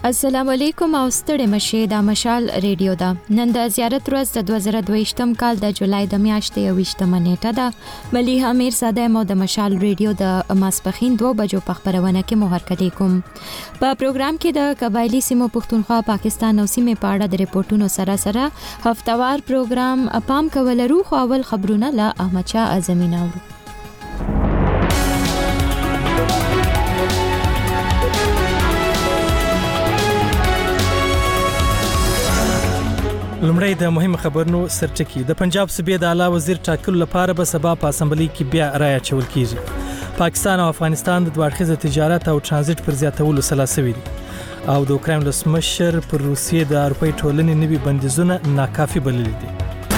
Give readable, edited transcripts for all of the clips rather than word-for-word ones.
السلام علیکم او ستړي مشه د مشال ریډیو دا نن د زیارت ورځ د 2022م کال د جولای د میاشتې 28مه نیټه ده مليحه امیر صاحب مو د مشال ریډیو د ماسپخین 2 بجو په خبرونه کې مهرکړی کوم په پروګرام کې د قبایلی سیمو پښتونخوا پاکستان او سیمې په اړه د ریپورتونو سره هفتوار پروګرام پام کولرو خو اول خبرونه له احمد شاه اعظمي ناوړو لمړی د مهم خبرونو سرټکی د پنجاب صوبې د اعلی وزیر ټاکلو لپاره به سبا په اسمبلی کې بیا رائے اچول کیږي پاکستان او افغانستان د دوه تجارت او ترانزیت پر زیاتولو سلا سوي دي او د اوکراین ولسمشر پر روسیې د اروپای ټولنې نوي بندیزونه ناکافي بللي دي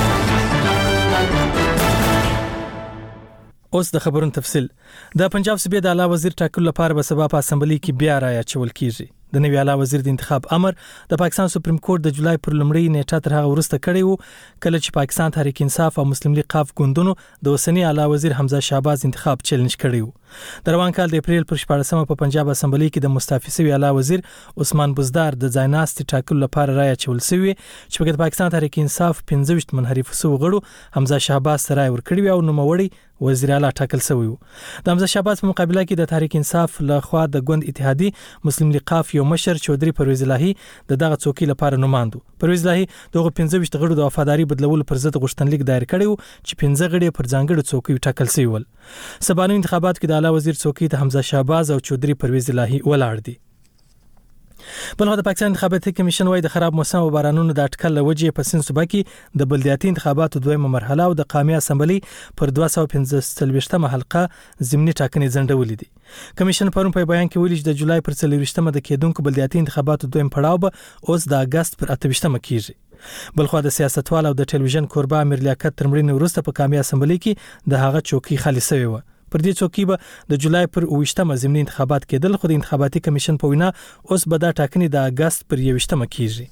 اوس د خبرونو تفصیل د پنجاب صوبې د اعلی وزیر ټاکلو لپاره به سبا په اسمبلی کې بیا رائے اچول کیږي د نوي اعلی وزیر د انتخاب امر د پاکستان سپریم کورټ د جولای پر لمړی نیټه تر هغه وروسته کړی وو کله چې پاکستان تحریک انصاف او مسلم لیگ قاف ګوندونو د اوسنی اعلی وزیر حمزه شهباز انتخاب چیلنج کړی وو د روان کال د اپریل پر 14مه په پنجاب اسمبلی کې د مستعفي شوی اعلی وزیر عثمان بزدار د ځایناست ټاکلو لپاره رائے اچول شوی چې په پاکستان تحریک انصاف 15 منحرف سو غړو حمزه شهباز سره ورکړی او نوموړی وزیر اعلی ټاکل شوی وو د حمزه شهباز په مقابله کې د تحریک انصاف له خوا د ګوند اتحادی مسلم لیگ قاف یو مشر چودري پرویز الهی د دغه څوکۍ لپاره نوماندو پرویز الهی دغه 15 غړو د وفاداری بدلولو پر ضد غوښتنلیک دایر کړی و چې 15 غړي پر ځانګړي څوکۍ ټاکل شوی ول سبانو انتخابات کې د اعلی وزیر څوکۍ ته حمزه شهباز او چودري پرویز الهی ولاړ دي بلخو د پاکستان انتخاباتي کمیشن وايي د خراب موسم او بارانونو د اټکل لوجې په سند صوبه کې د بلدیاتي انتخاباتو دویمه مرحله او د قومي اسمبلی پر 215مه حلقه ضمني ټاکنې ځنډولې دي کمیشن پرون په بیان کې ویلي چې د جولای پر 23مه د کېدونکو بلدیاتي انتخاباتو دویم پړاو به اوس د اگست پر 28مه کیږي بلخو د سیاستوال او د ټلویزیون کوربه امیر لیاقت تر مړینې وروسته په قومي اسمبلی کې د هغه چوکۍ خالي شوی و پر دې څوکۍ به د جولای پر 28مه ضمني انتخابات کېدل خو د انتخاباتي کمیشن په وینا اوس به دا ټاکنې د اگست پر 21مه کیږي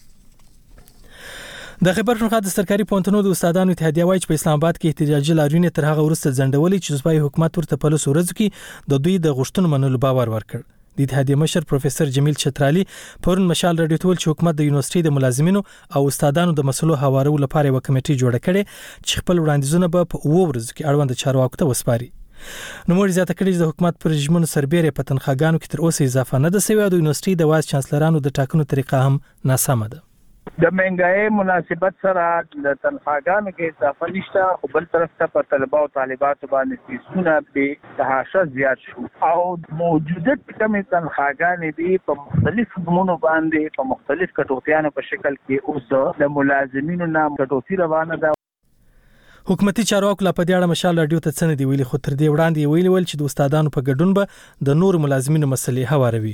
د خیبر پښتونخوا د سرکاري پوهنتونونو د استادانو اتحادیه وايي چې په اسلام آباد کې احتجاجي لاریونونه تر هغه وروسته ځنډولې چې صوبایي حکومت ورته په لسو ورځو کې د دوی د غوښتنو منلو باور ورکړ د اتحادیه مشر پروفیسور جمیل چترالي پرون مشال راډیو ته ویل چې حکومت د یونیورسيټي د ملازمینو او استادانو د مسلو هوارولو لپاره یو کمیټه جوړه کړې چې خپل وړاندیزونه به په 2 ورځو کې اړوند چارواکو ته وسپاري نو موږ زیاته کړی چې د حکومت پر رژیمونو سربېره په تنخواګانو کې تر اوسه اضافه نه ده شوې او د یونیورسيټي د وایس چانسلرانو د ټاکنو طریقه هم ناسمه ده د مهنګای مناسبت سره د تنخواګانو کې اضافه نشته او بل طرف ته په طلبه او طالباتو باندې فیسونه به تهاشه زیات شو او موجوده کمې تنخواګانې دي په مختلف ګمونو باندې په مختلف کټوتیانو په شکل کې اوس د ملازمینو نام کټوتی روانه ده حکومتي چارواکو لا په دې اړه مشال راډیو ته څه نه دی ویلي خو تر دې وړاندې ویل چې د استادانو په ګډون به د نور ملازمینو مسلې هواروي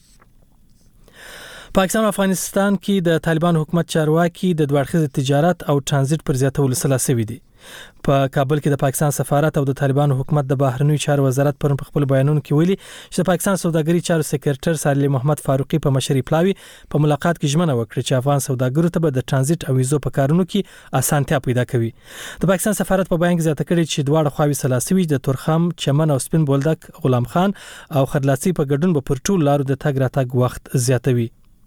پاکستان او افغانستان کې د طالبان حکومت چارواکي د دوه تجارت او ترانزیت پر زیاتولو سلا سوي دي په کابل کې د پاکستان سفارت او د طالبان حکومت د بهرنیو چارو وزارت پر خپل بیانونو کې ویلي چې د پاکستان سوداګري چارو سکرټر صالح محمد فاروقي په مشرۍ پلاوي په ملاقات کې ژمنه وکړه چې افغان سوداګرو ته به د ترانزیت او ویزو په کارونو کې اسانتیا پیدا کوي د پاکستان سفارت په بیان کې زیاته کړې چې دواړه خواوې سلاسوي د تورخم چمن او سپین بولدک غلام خان او خرلاسی په ګډون به پر ټول لارو د تګ راتګ وخت زیاتوي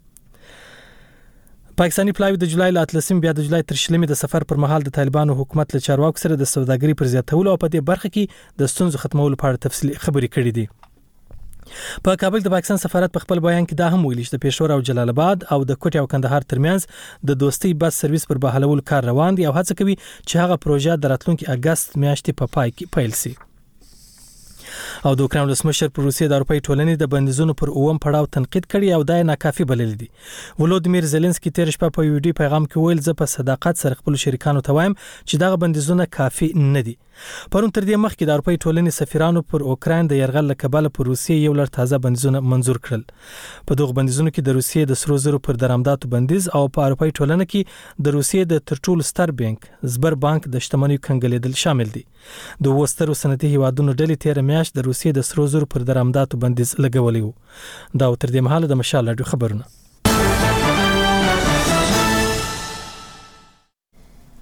پاکستانی پلاوی د جولای ل 13 بیا د جولای تر 20 د سفر پر مهال د طالبانو حکومت له چارواکو سره د سوداګري پر زیاتولو او په دې برخه کې د ستونزو ختمولو په اړه تفصیلي خبرې کړې دي په کابل د پاکستان سفارت په خپل بیان کې دا هم ویلي چې د پېښور او جلال آباد او د کوټ او کندهار ترمنځ د دوستي بس سرویس پر بحالولو کار روان دي او هڅه کوي چې هغه پروژه د راتلونکي اگست میاشتې په پای کې پیل شي او د اوکراین ولسمشر پر روسیې د اروپای ټولنې د بندیزونو پر اوم پړاو تنقید کړي او دا ناکافي بلل دي ولودمیر زيلنسکي تیر شپه په ویډیو پیغام کې ویل زه په صداقت سره خپل شریکانو ته وایم چې دغه بندیزونه کافي نه دي پرون تر دې مخکې د اروپای ټولنې سفیرانو پر اوکراین د يرغل لکبل پر روسیې یو لړ تازه بندیزونه منزور کړل په دغه بندیزونو کې د روسیې د سرو زرو پر درآمداتو بندیز او په اروپای ټولنه کې د روسیې د ترټولو ستر بانک زبر بانک د شتمنیو کنګلېدل شامل دي د وسترو صنعتي هیوادونو ډلې تیر میاشت د روسیې د سرو زرو پر درآمداتو بندیز لګولی و دا تر دې مهاله د مشال راډیو خبرونه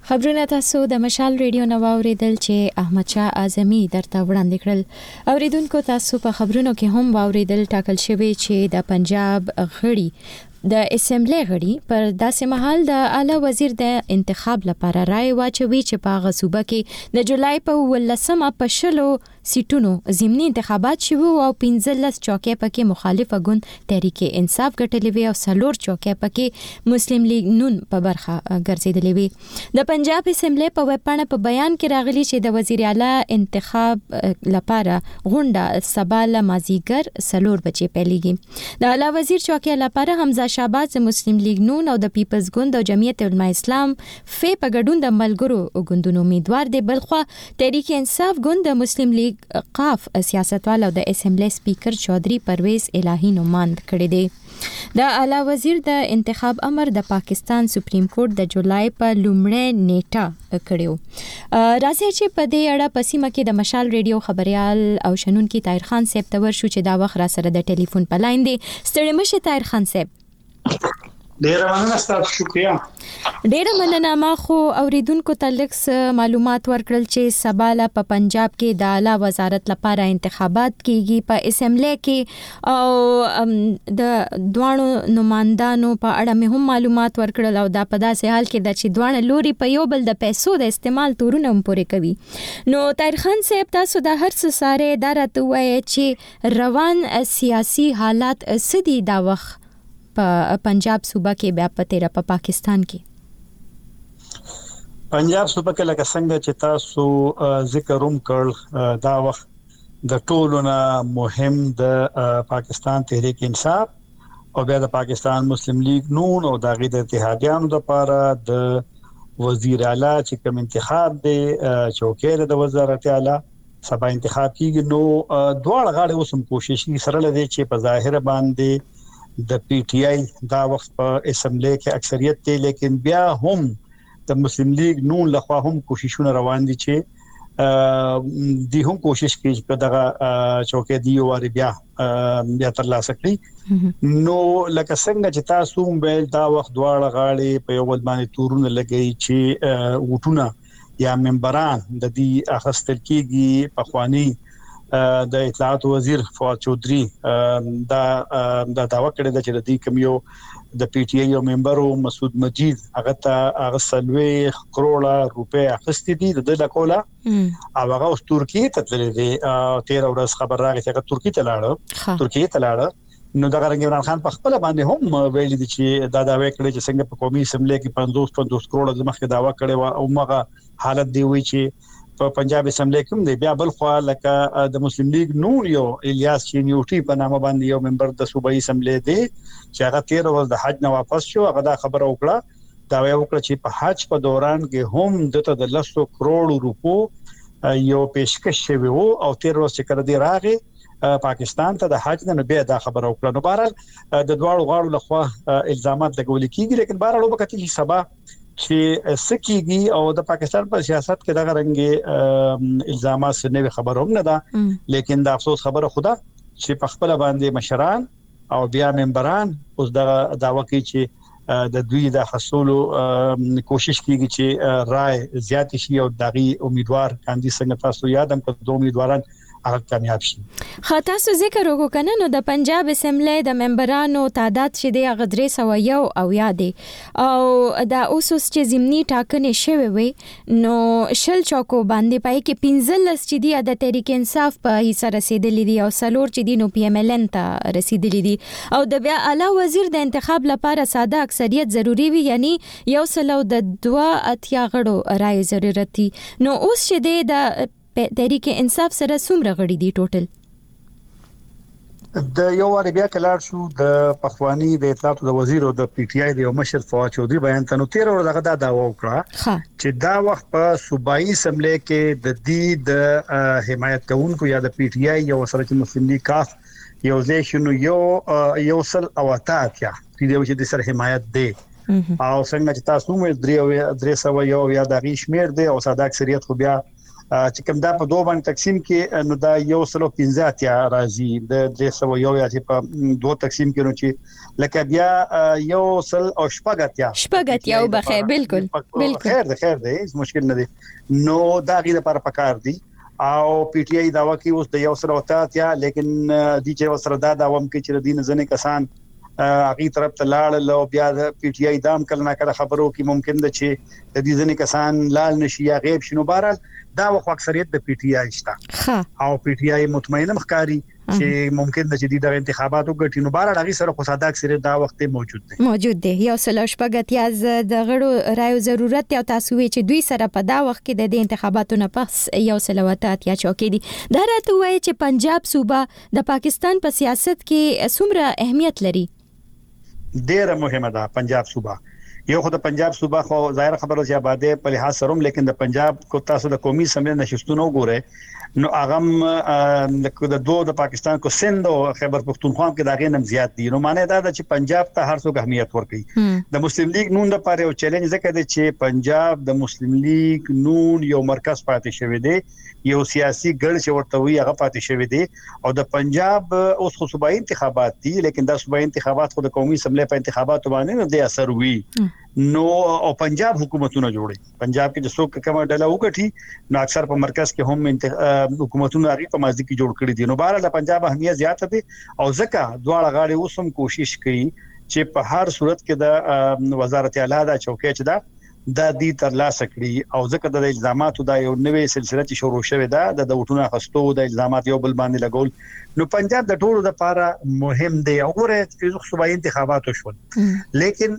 خبرونه تاسو د مشال ریډیو نو اوریدل چې احمد شاه اعظمي درته وړاندې کړل. اوریدونکو تاسو په خبرونو کې هم واوریدل ټاکل شوی چې د پنجاب غړي د اسمبلی غړي پر داسې مهال د اعلی وزیر د انتخاب لپاره رائے واچوي چې په غصوبه کې د جولای په 18مه په شلو سیټونو ضمني انتخابات شوه او 15 چوکۍ پکې مخالفه ګوند تحریک انصاف ګټلې وي او 4 چوکۍ پکې مسلم لیگ نون په برخه ګرځیدلې وي. د پنجاب اسمبلی په وپاڼه په بیان کې راغلي چې د وزیر اعلی انتخاب لپاره غونډه سبا له مازیګر 4 بجې پیلېږي. د اعلی وزیر چوکۍ لپاره حمزه شهباز مسلم لیگ نون او د پیپلز ګوند او جمعیت علماء اسلام په ګډون د ملګرو ګوندونو امیدوار دي. بلخو تحریک انصاف ګوند د مسلم لیگ قاف سیاستوال او د اسمبلی سپیکر چودھری پرویز الہی نوماند کړی دی. د اعلی وزیر د انتخاب امر د پاکستان سپریم کورټ د جولای په لومړۍ نیټه کړیو. راځي چې په دې اړه پسیمه کې د مشال ریډیو خبريال او شنونکي طاهر خان صاحب ته ورشو چې دا وخت را سره د ټلیفون په لاین دی. ستړي مشه طاهر خان صاحب. ډیره مننه ستاسو، شکریہ. ډیره مننه. ما خو اوریدونکو ته لکس معلومات ورکړل چې سبا له په پنجاب کې د اعلی وزارت لپاره انتخابات کیږي په اسمبلی کې او د دوانو نمائندانو په اړه مې هم معلومات ورکړل او دا په داسې حال کې د چې دوانه لوري په یو بل د پیسو د استعمال تورونه هم پورې کوي. نو طاهر خان صاحب تاسو د هر څه ساره اداره وایي چې روان سیاسي حالات سدي دا وخت په پنجاب صوبه کې بیا پته را په پاکستان کې پنجاب صوبه کې لکه څنګه چې تاسو ذکر هم کړ دا وخت د ټولونه مهم د پاکستان تحریک انصاف او بیا د پاکستان مسلم لیگ نون او د غیر اتحادیانو لپاره د وزیر اعلی چې کوم انتخاب دی چوکۍ د وزارت اعلی سبا انتخاب کیږي. نو دواړه غاړې اوسم کوشش سره لدی چې په ظاهر باندې د پی ټی آی دا وخت په اسمبلی کې اکثریت دی، لیکن بیا هم د مسلم لیگ نون لخوا هم کوششونه روان دي چې دی هم کوشش کوي چې دغه چوکۍ دی او بیا ترلاسه کړي. نو لکه څنګه چې تاسو موبایل دا وخت دواړه غاړي په یو بل باندې تورونه لګي چې وټونه یا ممبران د دې اخستل کېږي. په خواني د اطلاعات وزیر فواد چودھری دا داوا کړی د چې د دې کمیو د پی ټی آی یو ممبرو مسعود مجید هغه ته 30 کروڑه روپے اخستې دي د لکولا او هغه اوس ترکیه ته تللی دی. 13 ورځ خبر راغی چې هغه ترکیه ته لاړ. نو دا غرنګ عمران خان په خپل باندې هم ویل دي چې دا داوا کړی چې څنګه په قومي اسمبلی کې 50 کروڑه د مخکې داوا کړی او هغه حالت دی وی چې په پنجاب اسمبلی کې دی. بیا بل خو لکه د مسلم لیگ نون یو الیاس چینیوټي په نامه باندې یو ممبر د صوبایي اسمبلی دی چې هغه 13 ورځې د حج نه واپس شو. هغه دا خبره وکړه دا وکړه چې په حج په دوران کې هم دته د 100 کروڑ روپو یو پیشکش شوی وو او 13 ورځې کړه دی راغی پاکستان ته د حج نه بیا دا خبره وکړه. نو بهرحال د دواړو غاړو لخوا الزامات لګول کیږي، لیکن بهرحال وبکه چې سبا چې سکیږي او د پاکستان په سیاست کې دغه رنګ الزامات سره خبر هم نه ده. لیکن د افسوس خبره خدا چې په خپل باندې مشران او بیا ممبران اوس دغه داوا کوي چې د دوی د حصولو کوشش کوي چې رائے زیات شي او دغه امیدوار کاندي څنګه تاسو یادم کړو دوه امیدواران هغه کامیاب شي. خاطر څه ذکر وکړو نو د پنجاب اسمبلی د ممبرانو تعداد چې د غدري 101 او یادي او د اوسوس چې زمینی ټاکنې شوی وي نو شل چوکو باندې پای کې 15 چې دی د تحریک انصاف په حصہ رسیدلې دي او سلور چې دی نو پی ام ال ان ته رسیدلې دي او د بیا اعلی وزیر د انتخاب لپاره ساده اکثریت ضروری وي، یعنی یو سلو د 2 اتیا غړو رائے ضرورت دي. نو اوس چې دی د تحریک انصاف سره څومره غړي دي ټوټل؟ د یو واری بیا کلار شو د پخوانی د اطلاعات د وزیر او د پی ټی آی د مشر فواد چودھری بیان تنو 13 ورځې دغه داوا وکړه چې دا وخت په صوبایي اسمبلی کې د دې د حمایت کوونکو یا د پی ټی آی یو سره چې مسلم لیگ کاف یو ځکه یو سل او اتاتیا د دې سره حمایت دی او څنګه چې تاسو مې درې سو یو یا د غیشمیر دی او ساده اکثریت خو بیا چې کوم دا په دوه باندې تقسیم کې نو دا 115 راځي د 300 یو یا چې په دوه تقسیم کې نو چې لکه بیا 1 او بخیر بالکل خیر دی مشکل نه دی نو دا غي لپاره پکار دی او پی ټ آی دا وکی اوس د 1 لیکن د چې وسره دا عوام کې چې دین ځنه کسان اغي طرف ته لاړ لو بیا د پی ټ آی دام کله نه کله خبرو کې ممکن ده چې د دې ځنه کسان لال نشي یا غیب شنو بهرال دا وخت اکثریت د پی ټ آی شته او پی ټ آی مطمئنه مخکاری چې ممکن ده چې د انتخاباتو ګټي نو بهرال اغي سره خو ساده اکثریت دا وخت موجود دی یو سل شپږ د غړو رایو ضرورت او تاسو چې دوی سره په دا وخت کې د انتخاباتو نه پس یو سل وتات یا چوکې دي دا راته وایي چې پنجاب صوبه د پاکستان په سیاست کې څومره اهمیت لري ډیره مهمه ده پنجاب صوبه یو خو د پنجاب صوبه خو ظاهر خبره چې آباده په لحاظ سره لیکن د پنجاب کو تاسو د قومي سمې نشستونه وګوره نو اغم د پاکستان کو سند او خیبر پختونخوا کې دا غي نم زیات دي نو معنی دا چې پنجاب ته هر څوک اهمیت ورکړي د مسلم لیگ نون د پاره یو چیلنج ځکه دی چې پنجاب د مسلم لیگ نون یو مرکز پاتې شوی دی یو سیاسي ګړ چې ورته وی هغه پاتې شوی دی او د پنجاب اوس خو صوبایي انتخابات دي لیکن دا صوبایي انتخابات خو د قومي اسمبلی په انتخاباتو باندې نه دی اثر وی نو او پنجاب حکومتونه جوړي پنجاب کې د څوک کومه ډله وکټي نو اکثر په مرکز کې هم حکومتونه اړي په مازدي کې جوړ کړي دي نو بهر د پنجاب اهمیت زیات دي او ځکه دواړه غاړي اوسم کوشش کوي چې په هر صورت کې د وزارت اعلی د چوکۍ چې دا د تر لاسه کړی او ځکه د الزاماتو دا یو نوې سلسله چې شروع شوه دا د وټونو خستو د الزامات یو بل باندې لګول نو پنجاب د ټولو لپاره مهم دی وګوره چې صوبایي انتخابات وشول لیکن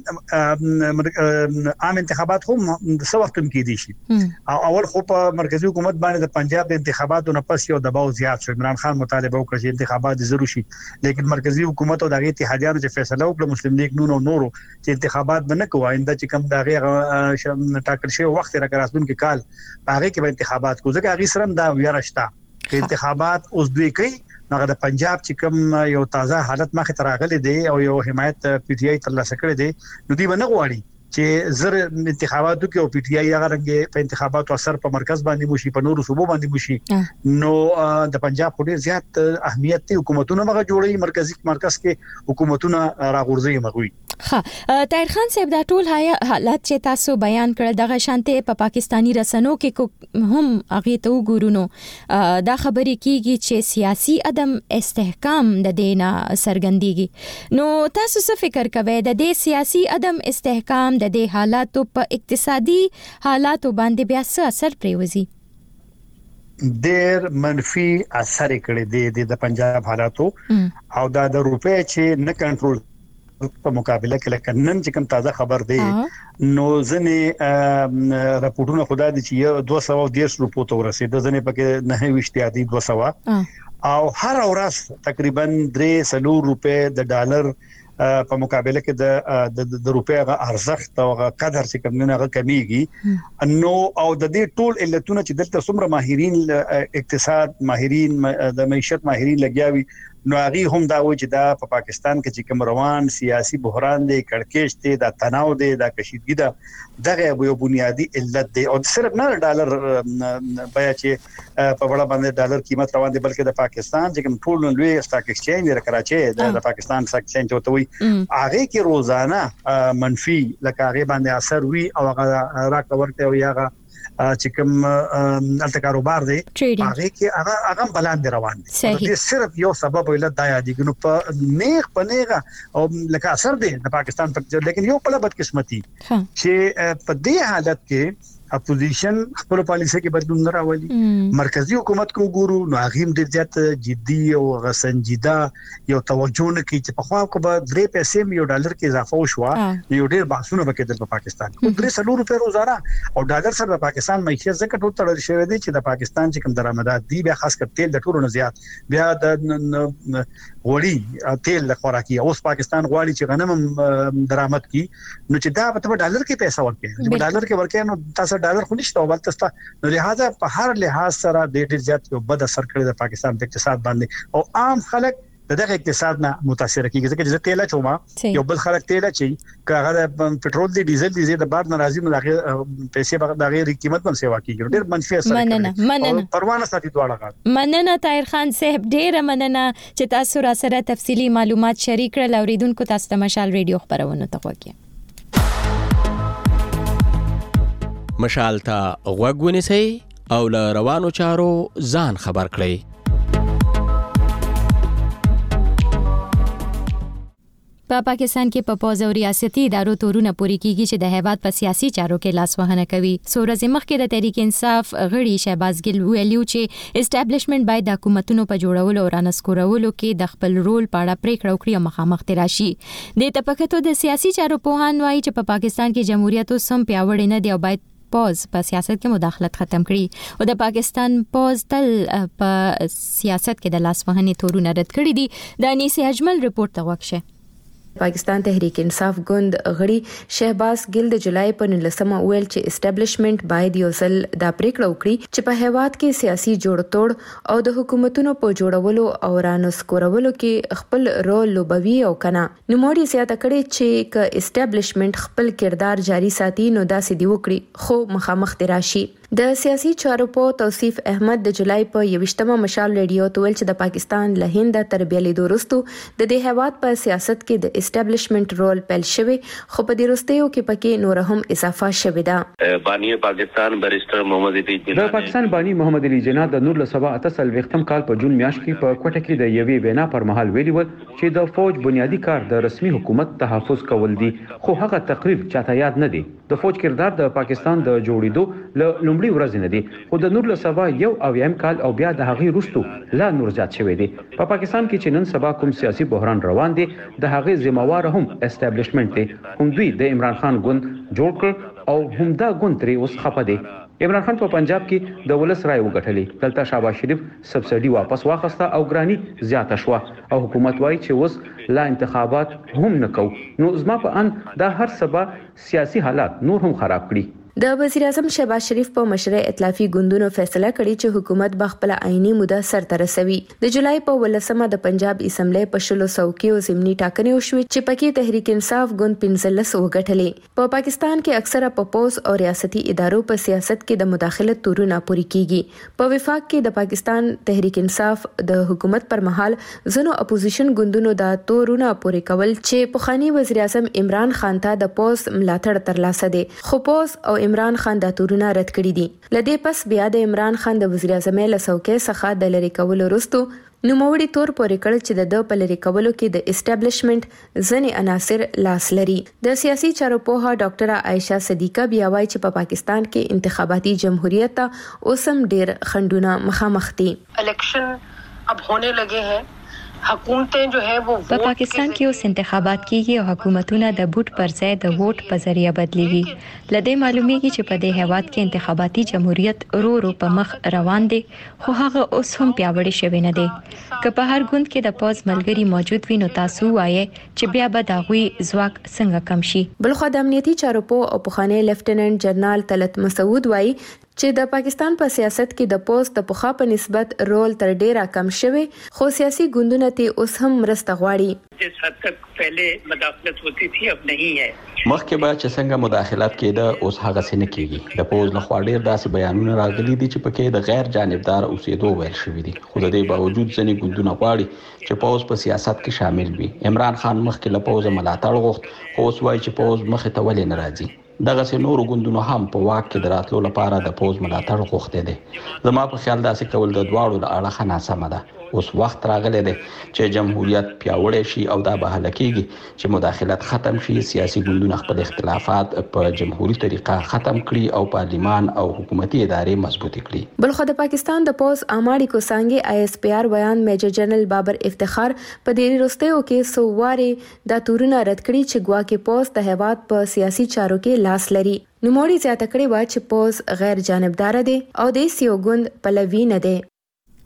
عام انتخابات هم د څو وخت کې دي شي او اول خو په مرکزی حکومت باندې د پنجاب د انتخاباتو نه پس یو دباو زیات شو عمران خان مطالبه وکړ چې انتخابات ضروري شي لیکن مرکزی حکومت او د اتحادیانو چې فیصله وکړه مسلم لیگ نورو چې انتخابات به نه کوي انده چې کوم دغه ټاکل شوی وخت راکراسون کې کال هغه کې به انتخابات کو ځکه هغه سره دا ویراشتا چې انتخابات اوس دوی کوي هغه د پنجاب چې کوم یو تازه حالت مخه تراغلي دی او یو حمایت پی ټ آی تر لاسه کړی دی نو دوی باندې غواړي چې زر انتخاباتو کې او پی ټ آی هغه رنګ په انتخاباتو اثر په مرکز باندې موشي په نورو صوبو باندې موشي نو د پنجاب په ډیر زیات اهمیت دی حکومتونه مغه جوړي مرکز کې حکومتونه راغورځي مغوي طاهر خان صاحب دا ټول حالات چې تاسو بیان کړل دغه شانته په پاکستانی رسنیو کې هم هغه ته وګورونو دا خبرې کیږي چې سیاسي عدم استحکام د دینه سرګندېږي نو تاسو څه فکر کوئ د دې سیاسي عدم استحکام د دې حالاتو په اقتصادي حالاتو باندې بیا څه اثر پریوزي ډېر منفي اثر کړی دی د پنجاب حالاتو او دا د روپې چې نه کنټرول په مقابله کې لکه نن چې کوم تازه خبر دی نو ځنې راپورټونه خدای دې چې 210 روپو ته ورسېد ځنې پکې نه وشتي عادي 200 او هر ورځ تقریبا 300 روپے د ډالر په مقابله کې د روپیا غ ارزښت او قدر چې کوم نه کمیږي نو او د دې ټول علتونه چې دلته څومره ماهرین اقتصاد ماهرین د معیشت ماهرین لګیاوي نو هغه هم دا وایي چې دا په پاکستان کې چې کوم روان سیاسي بحران دی کړکېچ دی دا تناو دی دا کشیدګي ده دغه یو بنیادی علت دی او صرف نه ډالر بیا چې په وړاندې باندې ډالر قیمت روان دي بلکې د پاکستان چې کوم ټول لوی سٹاک ایکسچینج د کراچي د پاکستان سٹاک ایکسچینج وته وي هغه کې روزانه منفي لکه هغه باندې اثر وی او هغه راکورته او هغه چې کوم الته کاروبار دی هغه کې هغه بلند روان دي دې صرف یو سبب علت دا یادي ګنو په نیغه او لکه اثر دی د پاکستان پر لیکن یو په بدقسمتي چې په دې حالت کې اپوزیشن خپل پالیسي کې بدلون نه راولي مرکزی حکومت کو ګورو نو هغه ډیر زیات جدي او غسنجیده یو توجه نه کوي چې په خوا کو به 3 پیسې یو ډالر کې اضافه وشو یو ډیر بحثونه وکړل په پاکستان کې 300 روپے روزانه او ډالر سره د پاکستان معیشت زکه ټول تړل شوی دی چې د پاکستان چې کوم درآمدات دي بیا خاص کر تیل د ټولو نه زیات بیا د غوړي تیل خوراکي اوس پاکستان غواړي چې غنم درآمد کی نو چې دا په ډالر کې پیسې ورکړي په ډالر کې ورکړي نو تاسو ډالر خو نشته او بلته نو لہذا په هر لحاظ سره د ډیر زیات یو بد اثر کړی د پاکستان په اقتصاد باندې او عام خلک دغه اقتصاد نه متاثر کیږي ځکه چې تیل چوما یو بل خلک تیل چي کاغه پټرول دی ډیزل دی د بار ناراضي نو دغه پیسې به دغه قیمت باندې سیوا کیږي ډېر منفي اثر کوي مننه پروانه ساتي دواړه مننه طاهر خان صاحب ډېر مننه چې تاسو را سره تفصيلي معلومات شریک کړل اوریدونکو تاسو ته مشال ریډیو خبرونه ته وکړه مشال ته غوږ ونیسئ او له روانو چارو ځان خبر کړئ په پاکستان کې په پوز او ریاستي ادارو تورونه پوری کیږي چې د هیواد په سیاسي چارو کې لاس وهنه کوي. سورز مخکې د تحریک انصاف غړي شهباز ګل ویلو چې اسټابلیشمنت باید د حکومتونو په جوړولو او رانسکورولو کې د خپل رول په اړه پریکړه وکړي او مخامخ تراشي. د تپکتو د سیاسي چارو پوهان وایي چې په پاکستان کې جمهوریت سم پیاوړی نه دی او باید پوز په سیاست کې مداخلت ختم کړي او د پاکستان پوز تل په سیاست کې د لاس وهنې تورونه رد کړي دي. د انیسه اجمل رپورت ته وکشه. پاکستان تحریک انصاف ګوند غړي شهباز ګل د جولای په 19 ویل چې اسټابلیشمنت باید یو ځل دا پریکړه وکړي چې په هیواد کې سیاسي جوړتوړ او د حکومتونو په جوړولو او رانسکورولو کې خپل رول لوبوي او کنه. نو موري زیاته کړي چې ک اسټابلیشمنت خپل کردار جاری ساتي نو داسې دی وکړي خو مخامخ تراشي. د سیاسي چارو په توصیف احمد د جولای په 21مه مشال ریډیو ته ویل چې د پاکستان له هند تربیلي دورستو د دې هیواد په سیاست کې د اسټابلیشمنت رول پیل شوی خو په دې وروستیو کې پکې نور هم اضافه شوی ده. بانی پاکستان بریسټر محمد علی جناح د پاکستان بانی محمد علی جناح د 1978 کال په جون میاشت کې په کوټه کې د یوې وینا پر مهال ویلي و چې د فوج بنیادی کار د رسمي حکومت تحفظ کول دي خو هغه تقریر چاته یاد نه دی. د فوج کردار د پاکستان د جوړېدو له لومړي ورځې نه دي خو د 1991 کال او بیا د هغې وروسته لا نور زیات شوی دی. په پاکستان کې چې نن سبا کوم سیاسي بحران روان دی د هغې ذمہوار هم اسټابلیشمنت دی. هم دوی د عمران خان ګوند جوړ کړ او هم دا ګوند ترې اوس خپه دی. عمران خان په پنجاب کې د ولس رائے وګټلې دلته شهباز شریف سبسایډي واپس واخسته او ګرانی زیاته شو او حکومت وایي چې اوس لا انتخابات هم نکو. نو زما په ان دا هر سبا سیاسي حالات نور هم خراب کړي. د وزیر اعظم شهباز شریف په مشرۍ ائتلافي ګوندونو فیصله کړې چې حکومت به خپل آئینی موده سرته رسوي. د جولای په 18مه د پنجاب اسمبلی په 1600 کې ضمني ټاکنې وشوې چې پکې تحریک انصاف ګوند 15 وګټلې. په پاکستان کې اکثره په پوز او ریاستي ادارو په سیاست کې د مداخلت تورونه پوری کیږي. په وفاق کې د پاکستان تحریک انصاف د حکومت پر مهال ځنو اپوزیشن ګوندونو د تورونه پوری کول چې پخوانی وزیر اعظم عمران خان ته د پوز ملاتړ ترلاسه دي خو پوز او عمران خان د تورونه رد کړی دي. لدې پس بیا د عمران خان د وزیر اعظم له څوکۍ څخه د لری کولو وروسته نوموړي تور پورې کړ چې د په لری کولو کې د اسټابلیشمنت ځنې عناصر لاس لري. د سیاسي چارو پوها ډاکټر عائشہ صدیقہ بیا وایي چې په پاکستان کې انتخاباتي جمهوریت اوسم ډیر خندونه مخامخ دي. الیکشن اب ہونے لگے ہیں. حکومتیں جو ہے وہ په پاکستان کې اوس انتخابات کیږي او حکومتونه د بوت پر ځای د ووټ په ذریعہ بدلیږي. لدې معلومیږي چې په دې هیواد کې انتخاباتي جمهوریت ورو په مخ روان دي خو هغه اوس هم پیاوړی شوی نه دی. که په هر ګوند کې د پوز ملګری موجود وي نو تاسو وایي چې بیا به د غوي ځواک څنګه کم شي. بلخو د امنیتي چارو په او پخوانی لیفټیننټ جنرال طلعت مسعود وایي چې د پاکستان په سیاست کې د پوز د پخوا په نسبت رول تر ډیره کم شوی خو سیاسي ګوندونه ته اوس هم مرسته غواړي. جس حد تک پہلے مداخلت ہوتی تھی اب نہیں ہے. مخکې به چې څنګه مداخلت کېده اوس هغه څه نه کېږي. د پوز له خوا ډېر داسې بیانونه راغلي دي چې پکې د غیر جانبدار اوسېدو ویل شوي دي خو د دې باوجود ځینې ګوندونه غواړي چې پوز په سیاست کې شامل وي. عمران خان مخکې له پوزه ملاتړ غوښت خو اوس وایي چې پوز مخې ته ولې نه راځي. دغه نورو ګوندونو هم په واک کې د راتلو لپاره د پوز ملاتړ غوښتي دي. زما په خیال داسې کول د دواړو له اړخه ناسمه ده. اوس وخت راغلی دی چې جمهوریت پیاوړی شي او دا به هله کېږي چې مداخلت ختم شي. سیاسي ګوندونه خپل اختلافات په جمهوري طریقه ختم کړي او پارلیمان او حکومتي ادارې مضبوطې کړي. بلخو د پاکستان د پوز اماړي کو څنګه ISPR بیان میجر جنرال بابر افتخار په دې وروستیو کې سوواري د تورونه رد کړي چې ګواکې پوز د هیواد په سیاسي چارو کې لاس لري. نوموړي زیاته کړي و چې پوز غیر جانبدار دی او د سیو ګوند پلوي نه دی.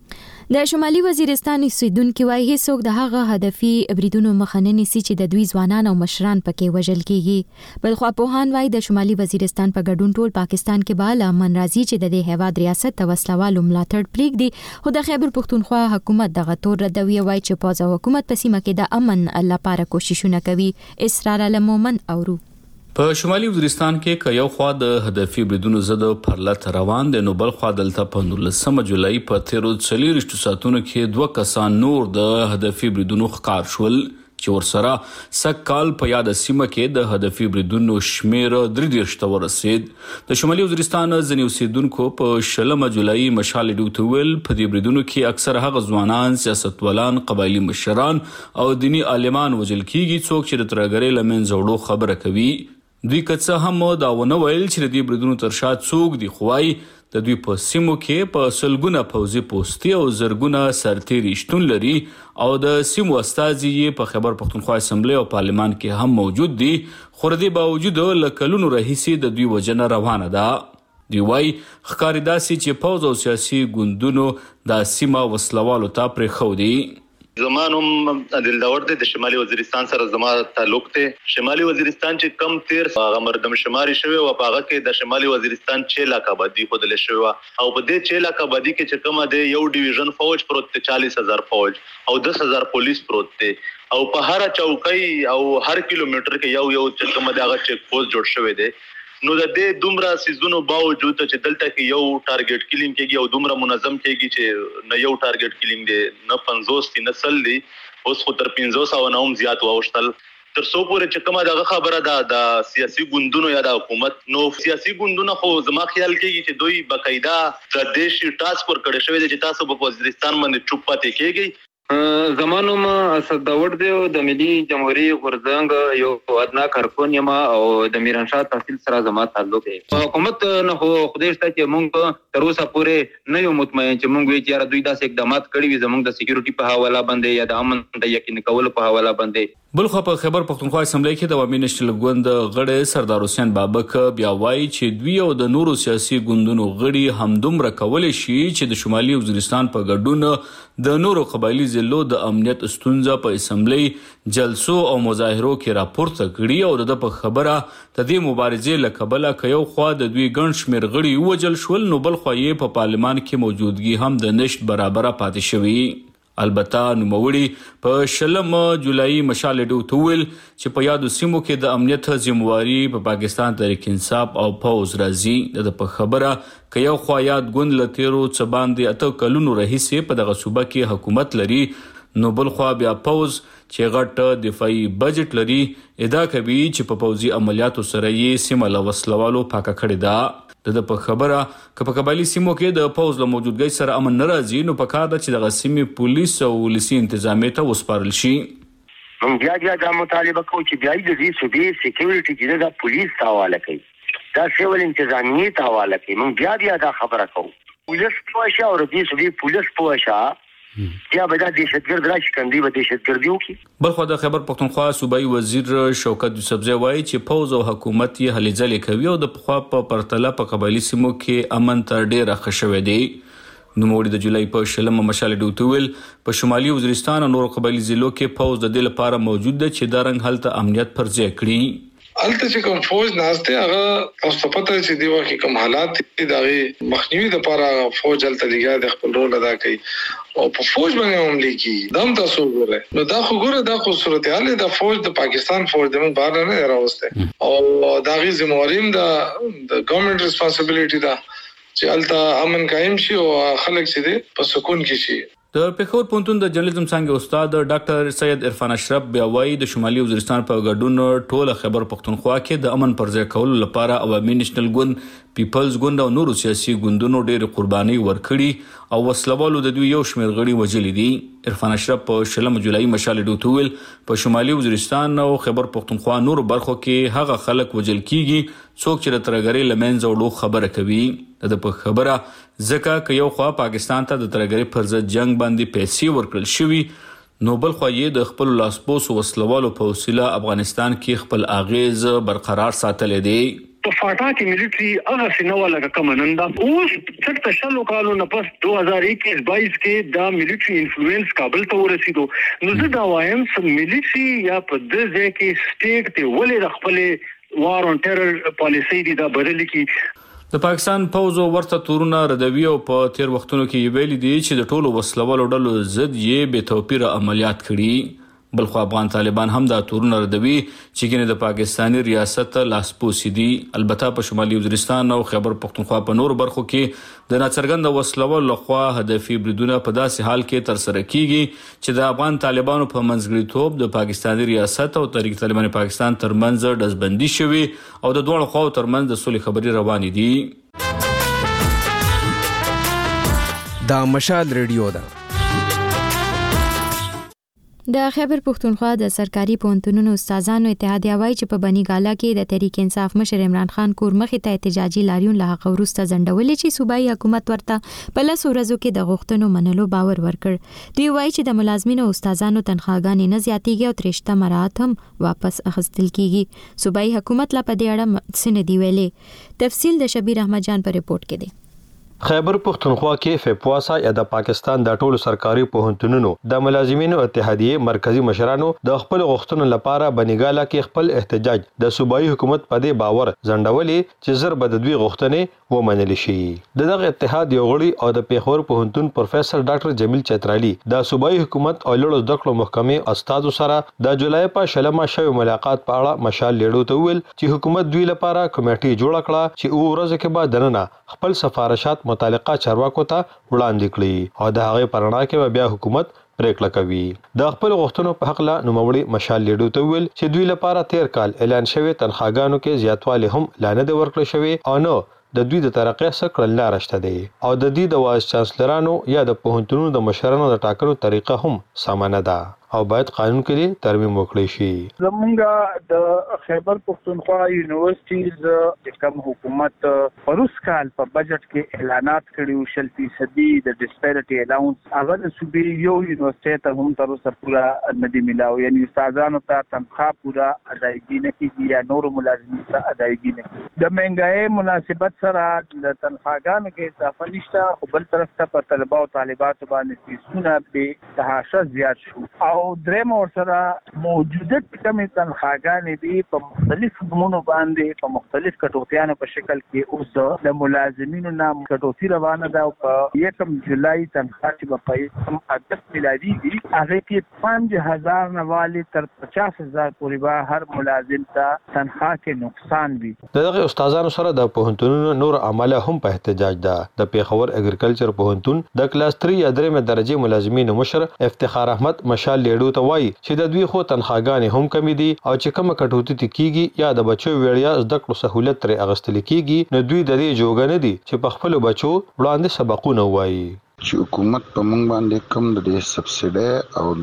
د شمالي وزیرستان اوسیدونکو وايي هیڅوک د هغه هدفي بریدونو مخه نه نیسي چې د دوی ځوانان او مشران پکې وژل کیږي. بلخوا پوهان وايي د شمالي وزیرستان په ګډون ټول پاکستان کې به له امن راځي چې د دې هیواد ریاست ته وسلوالو ملاتړ پرېږدي. خو د خیبر پښتونخوا حکومت دغه تور ردوي، وايي چې پوځ او حکومت په سیمه کې د امن لپاره کوششونه کوي. اسرار علمومن اورو. په شمالي وزیرستان کې که یو خوا د هدفي بریدونو ضد پرلط روان دی، نو بل خوا دلته په 19 جولای په 43 ساعتونو کې 2 کسان نور د هدفي بریدونو ښکار شول چې ورسره سږ کال په یاد سیمه کې د هدفي بریدونو شمیر 33 ته ورسید. د شمالي وزیرستان ځینې اوسیدونکو په 20 جولای مشال ډیو ویل په دې بریدونو کې اکثر هغه ځوانان، سیاستوالان، قبایلی مشران او دینی عالمان وژل کیږي څوک چې د ترهګرۍ له منځه وړو خبره کوي. دوی که څه هم دا ونه ویل چې د دې بریدونو تر شا څوک دي، خو وايي د دوی په سیمو کې په سلګونه پوځي پوستې او زرګونه سرتیري شتون لري او د سیمو استازي په خیبر پښتونخوا اسمبلی او پارلمان کې هم موجود دي. خو د دې باوجود له کلونو راهیسې د دوی وژنه روانه ده. دوی وايي ښکاري داسې چې پوځ او سیاسي ګوندونو دا سیمه وسلوالو ته پرېښودي. زمانم عادل داور د شمالي وزیرستان سره زما تعلق ته. شمالي وزیرستان چې کم تیر هغه مردم شماري شوی او په هغه کې د شمالي وزیرستان 6 لک آبادی خودل شوی او په دې 6 لک آبادی کې چې کومه د یو ډیویژن فوج پروت 40,000 فوج او 10,000 پولیس پروت دي او په هر چوکۍ او هر کیلومتر کې یو چې کومه دغه چیک پوسټ جوړ شوی دی. نو د دې دومره سيزونو باوجود چې دلته کې یو ټارګټ کلینګ کېږي او دومره منظم کېږي چې نه یو ټارګټ کلینګ دی نه 50 نه سل دی، اوس خو تر 500 او نوم زیات واوښتل. تر څو پورې چې کومه دغه خبره ده د سیاسي ګوندونو یا د حکومت، نو سیاسي ګوندونه خو زما خیال کېږي چې دوی باقاعده د دیشي ټاسک ور کړی شوی دی چې تاسو په وزیرستان باندې چوپ پاتې کېږئ. زمانوم اسد داور دی د ملي جمهوریت غورځنګ یو ادنا کارکون یم او د میرانشاه تحصیل سره زما تعلق دی. حکومت نه خو خدای شته چې مونږ تر اوسه پورې نه یو مطمئن چې مونږ وی چې دوی داسې اقدامات کړي وي زمونږ د سکیورټي په حواله باندې یا د امن د یقین کولو په حواله باندې. بلخوا په خیبر پښتونخوا اسمبلی کې د عوامي نېشنل ګوند غړی سردار حسین بابک بیا وایي چې دوی او د نورو سیاسي ګوندونو غړي همدومره کولی شي چې د شمالي وزیرستان په ګډون د نورو قبایلی ضلعو د امنیت ستونزه په اسمبلی جلسو او مظاهرو کې راپورته کړي او د په خبره د دې مبارزې له کبله که یو خوا د دوی ګڼ شمېر غړي ووژل شول، نو بل خوا یې په پارلمان کې موجودګي هم د نشت برابره پاتې شوي. البته نوموړي په 20 جولای مشال ډیو ویل چې په یادو سیمو کې د امنیت ذمہواری په پاکستان تحریک انصاف او پوز راځي. د په خبره که یو خوا یاد ګوند له تیرو څه باندې 8 کلونو راهیسې په دغه صوبه کې حکومت لري، نو بل خوا بیا پوز چې غټ دفاعي بجټ لري ادعا کوي چې په پوځي عملیاتو سره یې سیمه له وسلوالو پاکه کړې ده. د په خبره که په قبایلی سیمو کې د پوځ له موجودګۍ سره امن نه راځي، نو پکار ده چې دغه سیمې پولیس او ولسي انتظامیه ته وسپارل شي. موږ بیا دا مطالبه کوو چې بیا د دې صوبې سکیورټي چې د پولیس ته حواله کوي، دا سیول انتظامیه ته حواله کوي. موږ بیا دا خبره کوو پولیس پوښه او د دې صوبې پولیس پوښه یا به د دهشتګرد راشي کندي به دهشتګردي وکړي. بلخو د خیبر پښتونخوا صوبایي وزیر شوکت یوسفزی وایي چې پوځ او حکومت یې هلې ځلې کوي او د پخوا په پرتله په قبایلي سیمو کې امن تر ډیره ښه شوی دی. نوموړي د جولای په 20 مشال ډیو ویل په شمالي وزیرستان او نورو قبایلي ضلعو کې پوځ د دې لپاره موجود دی چې دا رنګ هلته امنیت پر ځای کړي. الته چې کوم فوج ناشته هغه تاسو پته چې دی واکه کوم حالات دغه مخنیوي د لپاره فوج الته لګیا د خپل رول ادا کوي او په فوج باندې هم لیکي دم تاسو ګوره. نو دا خو ګوره دا خو صورتحال د فوج د پاکستان فوج د بهر نه راوسته او دا غي ذمہواریم د ګورنمنت ریسپانسیبিলিټی دا چې الته امن قائم شي او خلک چې دي په سکون کې شي. د پېښور پوهنتون د جرنالیزم څانګې استاد ډاکټر سید عرفان اشرف بیا وایي د شمالي وزیرستان په ګډون ټوله خیبر پښتونخوا کې د امن پر ځای کولو لپاره عوامي نېشنل ګوند، پیپلز ګوند او نورو سیاسي ګوندونو ډېرې قربانۍ ورکړي او وسلوالو د دوی یو شمېر غړي وژلي دي. عرفان اشرف په 20 جولای مشال ډیو ویل په شمالي وزیرستان او خیبر پښتونخوا نورو برخو کې هغه خلک وژل کیږي څوک چې د ترهګرۍ له منځه وړو خبره کوي. د په خبره ځکه که یو خوا پاکستان ته د ترهګرۍ پر ضد جنگ باندې پیسې ورکړل شوي، نو بل خوا یې د خپل لاسپوس وسلوالو په وسیله افغانستان کې خپل اغیز برقرار ساتلی دی. په فاټا کې ملټري هغه سينو لکه کمنندا اوس څټ شلو کالو نه پس 2021-22 کې دا ملټري انفلوئنس کابل ته ورسېدو. نو زه دا وایم چې ملټري یا په دې ځای کې سټیټ ته ولې د خپل وار اون ټیرر پالیسي دی دا بدل کی. د پاکستان پوځ ورته تورونه ردوي او په تیر وختونو کې ویلي دي چې د ټولو وسلوالو ډلو ضد یې بې توپیره عملیات کړي. بلخو افغان طالبان هم دا تورونه ردوي چې ګینه د پاکستاني ریاست لاسپوسی دي. البته په شمالي وزیرستان او خیبر پختونخوا په نور برخو کې د ناڅرګند وسلوال لخوا هدفي بریدونه په داسې حال کې تر سره کیږي چې د افغان طالبانو په منځګړیتوب د پاکستاني ریاست او تحریک طالبان پاکستان ترمنځ ډزبندي شوي او د دوه خواو ترمنځ د صلح خبري روانې دي. دا مشال ریډیو ده. د خیبر پختونخوا د سرکاري پوهنتونونو استادانو اتحادیه وایي چې په بنیګالا کې د تحریک انصاف مشر عمران خان کور مخې ته احتجاجي لاریون له هغه وروسته ځنډولې چې صوبایي حکومت ورته په لسو ورځو کې د غوښتنو منلو باور ورکړ. دوی وایي چې د ملازمینو او استادانو تنخواګانې نه زیاتېږي او ترشته مراحت هم واپس اخیستل کیږي. صوبایي حکومت لا په دې اړه څه نه دی ویلي. تفصیل د شبیر احمد جان په ریپورت کې دی. خیبر پختونخوا کې فپواسا یا د پاکستان د ټولو سرکاري پوهنتونونو د ملازمینو اتحادیه مرکزی مشرانو د خپل غوښتنو لپاره بنیګالا کې خپل احتجاج د صوبایي حکومت په دې باور ځنډولې چې زر به د دوی غوښتنې ومنل شي. دغه اتحاد یو غړي او د پیښور پوهنتون پروفیسور ډاکټر جمیل چترالی د صوبایي حکومت او لوړو زده کړو محکمې استادو سره د جولای په شلمه شوی ملاقات په اړه مشال لیډو ته ویل چې حکومت دوی لپاره کمیټي جوړ کړه چې ورځ کې بعد دننه خپل سفارشات متعلقه چارواکو ته وړاندې کړي او د هغه پرنا کې بیا حکومت پریکړه کوي. د خپل غوښتنو په حق لا نوموړي مشال لیډو ته ویل چې دوی لپاره تیر کال اعلان شوی تنخواګانو کې زیاتوالی هم لانه د ورکړل شوی او نو د دوی د ترقۍ څخه کړل راشته دي او د دې د وایس چانسلرانو یا د پوهنتونونو د مشرانو د ټاکنو طریقه هم سامانه ده او باید قانون کې ترمیم وکړي شي. زمونږ د خیبر پختونخوا یونیورسيټیز د کوم حکومت پروس کال په بجټ کې اعلانات کړي 100% د ډیسپیریټي الاونس هغه د صوبې یو یونیورسيټي ته هم تر اوسه پورا ندی ملاو یعنی استادانو ته تنخواه پورا ادایګي نه کیږي یا نور ملازمین ته ادایګي نه کیږي. د مهنګای مناسبت سره د تنخواګانو کې اضافه نشته خو بل طرف ته په طلبه او طالباتو باندې فیسونه به تهاشه زیات شو او درېم ورسره موجوده کمې تنخواګانې دي په مختلف نمونو باندې په مختلف کټوتیانو په شکل کې اوس د ملازمینو نام کټوتی روانه ده او په 1 جولای تنخواه چې په اگست میلادي دي هغه کې 5000 نه والی تر 50000 پورې به هر ملازم ته تنخواه کې نقصان وي. دغه استادانو سره د پوهنتونونو نور عمله هم په احتجاج ده. د پیښور اګریکلچر پوهنتون د کلاس 3 یا 3 درجه ملازمینو مشر افتخار احمد مشال لیډو ته وایي چې د دوی خو تنخواګانې هم کمی دي او چې کوم کټوتی کیږي یا د بچو ویړیا زده کړو سہولت تر اغستل کیږي نو دوی د دې جوګ نه دي چې په خپل بچو وړاندې سبقونه وایي. چې حکومت په موږ باندې کم د سبسیډي او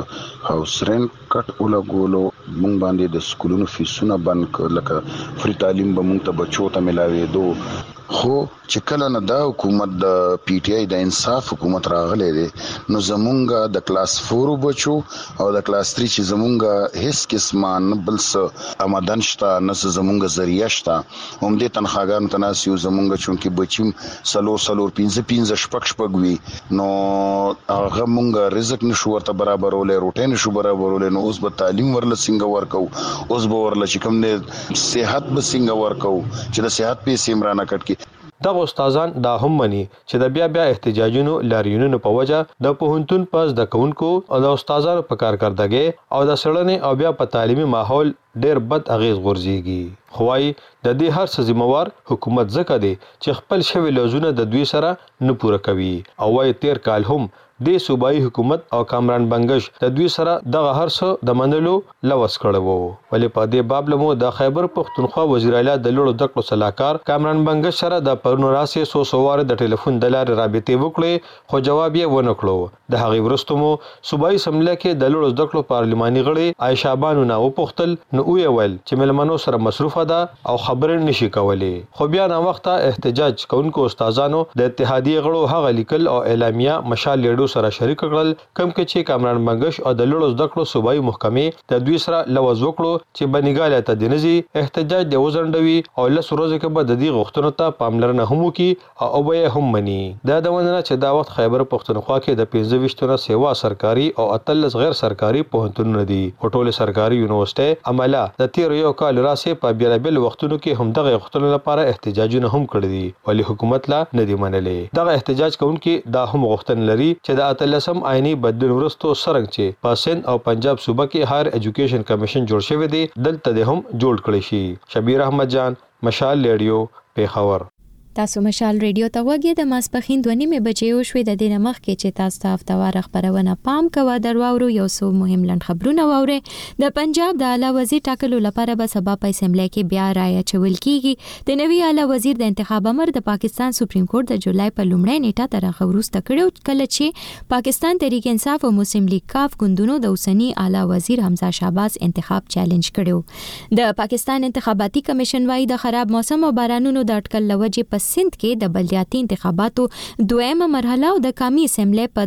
د هاوس رنت کټ ولګولو موږ باندې د سکولونو فیسونه بند کړل لکه فری تعلیم به موږ ته بچو ته ملاوي دو خو چې کله نه دا حکومت د پی ټی آی د انصاف حکومت راغلی دی نو زمونږ د کلاس 4 بچو او د کلاس 3 چې زمونږ هیڅ قسمه نه بل څه آمدن شته نه زمونږ ذریعہ شته هم دې تنخواګانو ته ناس یو زمونږ چونکې بچیم سلور 15 شپږ وي نو هغه مونږ رزق نشو ورته برابرولې روټین نشو برابرولې نو اوس به تعلیم ورله څنګه ورکو اوس به ورله چې کوم نه صحت به څنګه ورکو چې د صحت پیسې مرانه کټ کی. دغه استادان دا هم مني چې د بیا احتجاجونو لاریونونو په وجه د پوهنتون پس د کونکو او د استادانو په کارکردګۍ او د سړنې او بیا په تعلیمي ماحول ډېر بد اغیز غورځيږي. خوای د دې هر څه ذمہوار حکومت ځکه دی چې خپل شوی لوزونه د دوی سره نه پوره کوي او وايي تیر کال هم د صوبایي حکومت او کامران بنگش د دوی سره دغه هر څه د منلو لوس کړو ولې په دې باب لمو د خیبر پختونخوا وزیر اعلی د لوړو زده کړو صلاحکار کامران بنگش سره د پرنوراسي سوسوار د ټلیفون د لارې رابطې وکړې خو جواب یې ونه کړو. د هغې وروسته مو صوبایي سمله کې د لوړو زده کړو پارلماني غړي عائشہ بانو نه وپوښتل نو ویل چې ملمنو سره مصروف طرفه ده او خبرې نشي کولای. خو بیا نه وخته احتجاج کوونکو استادانو د اتحادیې غړو هغه لیکل او اعلامیه مشال لیډو سره شریک کړل کوم کې چې کامران منګش او د لړو زده کړو صوبایي محکمې د دوی سره لوز وکړو چې بنګاله ته د نزي احتجاج د وزندوي او لس ورځې کې به د دې غوښتنو ته پاملرنه هم وکړي او به هم مني. دا د ونه چې دا وخت خیبر پختونخوا کې د 25 سیوا سرکاري او 13 غیر سرکاري پوهنتونونه دي. ټول سرکاري یونیورسيټي عمله د 13 کال راسه په بیلابل وختونو کې هم دغه غوښتنو لپاره احتجاجونه هم کړی دي ولی حکومت لا نه دی منلې. دغه احتجاج کوونکي دا هم غوښتن لري چې د 13 آئینی بدلون وروسته سرنګ چې په سند او پنجاب صوبه کې هایر ایجوکیشن کمیشن جوړ شوی دی دلته هم جوړ کړی شي. شبیر احمد جان، مشال ریډیو، پیښور. تاسو مشال ریډیو ته وګورئ. د ماسپخین 2:30 بجې شوې د دینه مخ کې چې تاسو ته هفتوار خبرونه پام کوه درواورو یو څو مهم لند خبرونه ووري. د پنجاب د اعلی وزیر ټاکلو لپاره به سبا په اسمبلی کې بیا رائے چول کیږي. د نوي اعلی وزیر د انتخاب امر د پاکستان سپریم کورټ د جولای په لومړۍ نیټه تر هغه وروسته کړو کله چې پاکستان تحریک انصاف او مسلم لیگ کاف ګوندونو د اوسنی اعلی وزیر حمزه شهباز انتخاب چیلنج کړو. د پاکستان انتخاباتي کمیشن وايي د خراب موسم او بارانونو د اټکل لوجې په سند کې د بلدیاتي انتخاباتو دویمه مرحله او د قومي اسمبلی په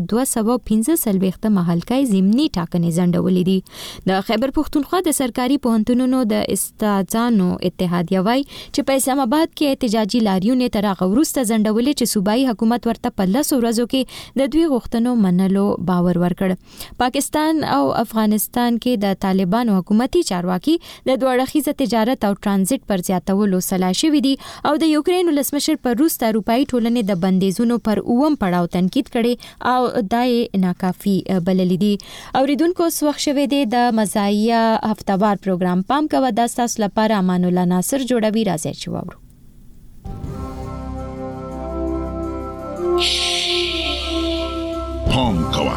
215 محلکای ضمني ټاکنې ځنډولې دي. د خیبر پختونخوا د سرکاري پوهنتونونو د استادانو اتحادیه وايي چې په اسلام آباد کې احتجاجي لاریونونه تر هغه وروسته ځنډولې چې صوبایي حکومت ورته په 10 ورځو کې د دوی غوښتنو منلو باور ورکړ. پاکستان او افغانستان کې د طالبانو حکومتي چارواکي د دوه اړخیزه تجارت او ترانزیت پر زیاتولو سلا شوې دي او د یوکرين ولسمشر پر روس د اروپאי ټولنې د بندیزونو پر اوم پړاو تنقید کړي او دای ناکافي بللې دي. اوریدونکو سوخ شوه دي د مزایا هفتوار پروګرام پام کوه د تاسو لپاره امان الله ناصر جوړوي راځي چې وورو. پام کوه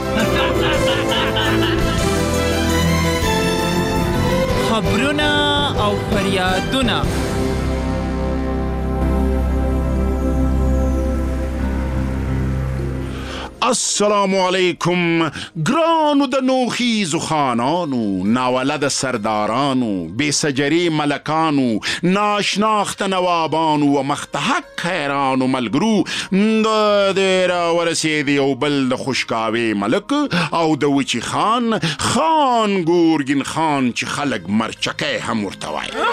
خبرونه او فریادونه السلام علیکم ګرانو د نوخیزو خانانو، ناولد سردارانو، بے سجری ملکانو، ناشناخت نوابانو و مختحق خیرانو ملګرو د را ورسېدی یو بل د خوشکاوي ملک او د وچی خان ګورګین خان چې خلک مرچکه هم ورته وایي.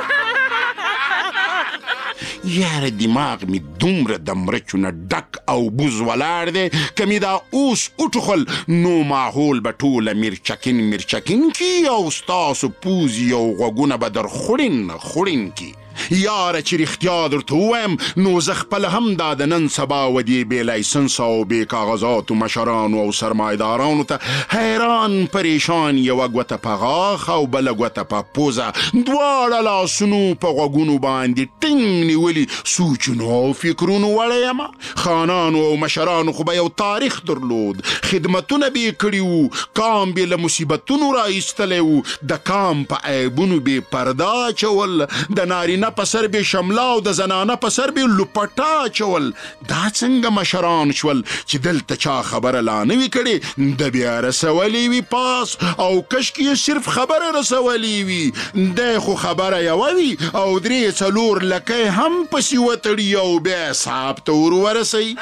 یاره دماغ می دومره د مرچونه ډک او بوز ولاړ دی که می دا اوس وټوخل نو ماحول به ټوله مرچکین کی او ستاسو پوزي او غوږونه به در خوړین کی. یاره چې رښتیا درته ووایم نو زه خپله هم دا د نن سبا ودې بې لایسنس او بې کاغذاتو مشرانو او سرمایدارانو ته حیران پریشان یوه ګوته په غاښ او بله ګوته په پوزه دواړه لاسونو په غوږونو باندې ټینګ نیولي سوچونو او فکرونو وړی یم. خانانو او مشرانو خو به یو تاریخ درلود، خدمتونه به یې کړي وو، کام به له مصیبتونو را ایستلی وو، د کام په عیبونو به پرده اچول، د نارینه په سر به شمله او د زنانه په سر به لپټا چول. دا څنګه مشران شول چې دلته چا خبره لا نه وي کړې د بیا رسولی وي پاس او کشکې یې صرف خبره رسولی وي دی خو خبره یوه وي او 3-4 لکۍ هم پسې وتړي او بیا حساب ته ور ورسوي.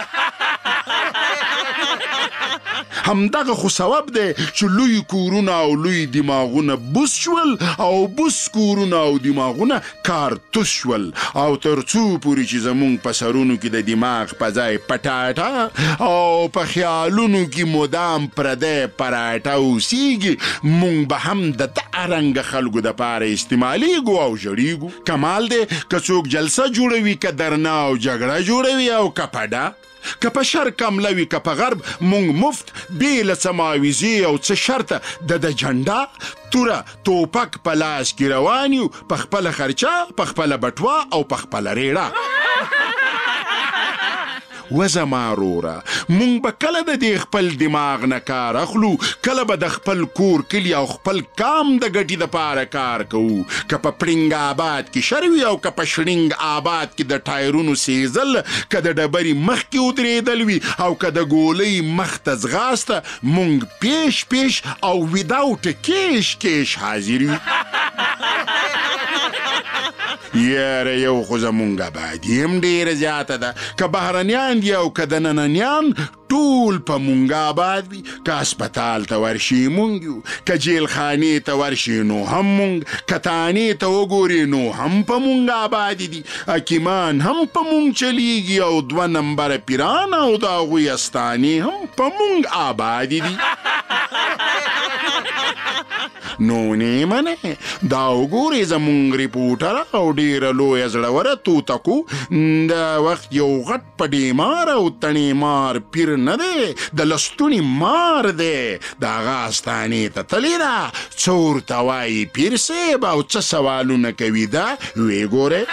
همدغه خو سبب دی چې لوی کورونه او لوی دماغونه بوس شول او بوس کورونه او دماغونه کارتوس شول او تر څو پورې چې زمونږ په سرونو کې د دماغ په ځای پټاټه او په خیالونو کې مدام پردی پراټه اوسیږي مونږ به هم د دغه رنګه خلکو دپاره استعمالیږو او ژړیږو. کمال دی که څوک جلسه جوړوي که درنه او جګړه جوړوي او که پډه که په شرق حمله وي که په غرب مونږ مفت بې له څه معاوضې او څه شرطه د جنډه توره توپک په لاس کې روان یو په خپله خرچه په خپله بټوه او په خپله ریړه. وزما روره مونږ به کله د دې خپل دماغ نه کار اخلو، کله به د خپل کور کلي او خپل کام د ګټې دپاره کار کوو. که په پړنګ آباد کې شر وي او که په شړنګ آباد کې د ټایرونو سیزل، که د ډبرې مخ کې ودرېدل وي او که د ګولۍ مخ ته ځغاسته، مونږ پیش او وداوټ کیش حاضر وي. یاره یو خو زمونږ آبادي هم ډېره زیاته ده، که بهرنیان دي او که دننیان ټول په مونږ آباد وي. که هسپتال ته ورشي مونږ یو، که جیلخانې ته ورشي نو هم مونږ، که تانې ته وګوري نو هم په مونږ آبادي دي. حکیمان هم په مونږ چلیږي او 2 نمبره پیران او د هغوی استانې هم په مونږ آبادي دي. نو نه منې دا وګورې زمونږ ریپورټر او ډېره لویه زړوره توتکو دا وخت یو غټ پډېمار او تڼېمار پیر نه دی، د لستوني مار دی. د هغه استانې ته تللې ده، څه ورته وایي پیر صاحب او څه سوالونه کوي دا ویې ګورئ.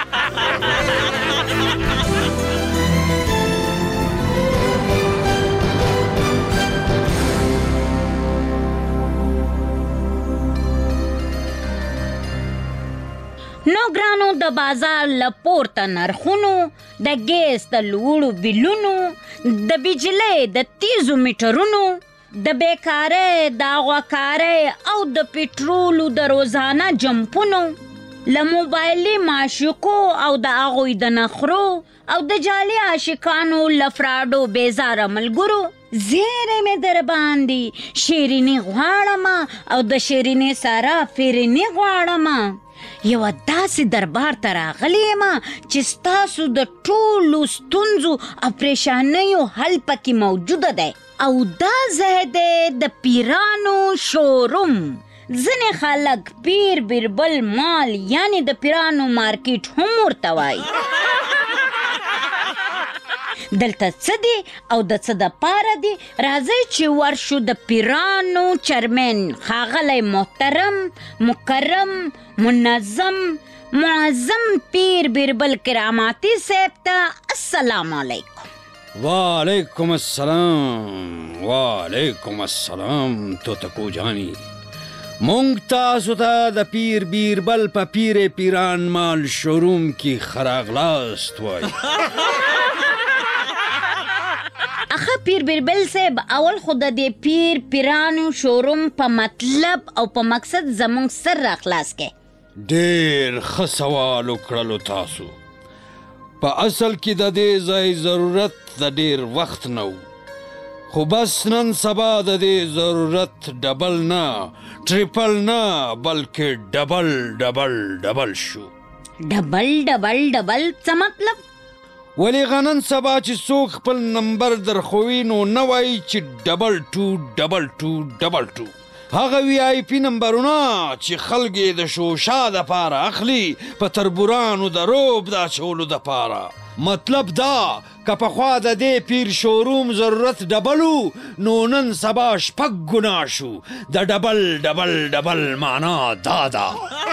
نو ګرانو د بازار له پورته نرخونو، د ګیس د لوړو بیلونو، د بجلۍ د تیزو میټرونو، د بیکارۍ د اغواکارۍ او د پټرولو د روزانه جمپونو، له موبایلي معشوقو او د هغوی د نخرو او د جعلي عاشقانو له فراډو بېزاره ملګرو زیری مې در باندې شیریني غواړمه او د شیریني سره فیریني غواړمه. یوه داسې دربار ته راغلی یم چې ستاسو د ټولو ستونزو او پریشانیو حل پکې موجوده دی، او دا ځای دی د پیرانو شوروم. ځینې خلک پیر بیربل مال یعنی د پیرانو مارکیټ هم ورته وایي. دلته څه دی او د څه دپاره دی؟ راځئ چې ورشو د پیرانو چرمن ښاغلی محترم، مکرم، منظم، معظم پیر بیربل کراماتي صاحب ته السلام علیکم. وعلیکم السلام. وعلیکم السلام توتکو جانی. مونږ تاسو ته د پیر بیربل په پیر پیران مال شوروم کې خراغلاست وایي. اخه پیر بیربل صاحب، اول خو د دې پیر پیرانو شوروم په مطلب او په مقصد زمونږ سر راخلاص کې. ډېر ښه سوال وکړلو تاسو. په اصل کې د دې ځای ضرورت د ډېر وخت نه و، خو بس نن سبا د دې ضرورت ډبل نه ټریپل نه بلکې ډبل ډبل ډبل شو. ډبل ډبل ډبل څه مطلب؟ ولی غنن سبا چې څوک خپل نمبر درخوي نو نه وایي چې 222222. هغه وی آی پی نمبرونه چې خلک یې د شوشا دپاره اخلي په تربورانو د روب د اچولو دپاره. مطلب دا که پخوا د دې پیر شوروم ضرورت ډبلو نو نن سبا 6 ګنا شو. د ډبل ډبل ډبل معنا دا ده.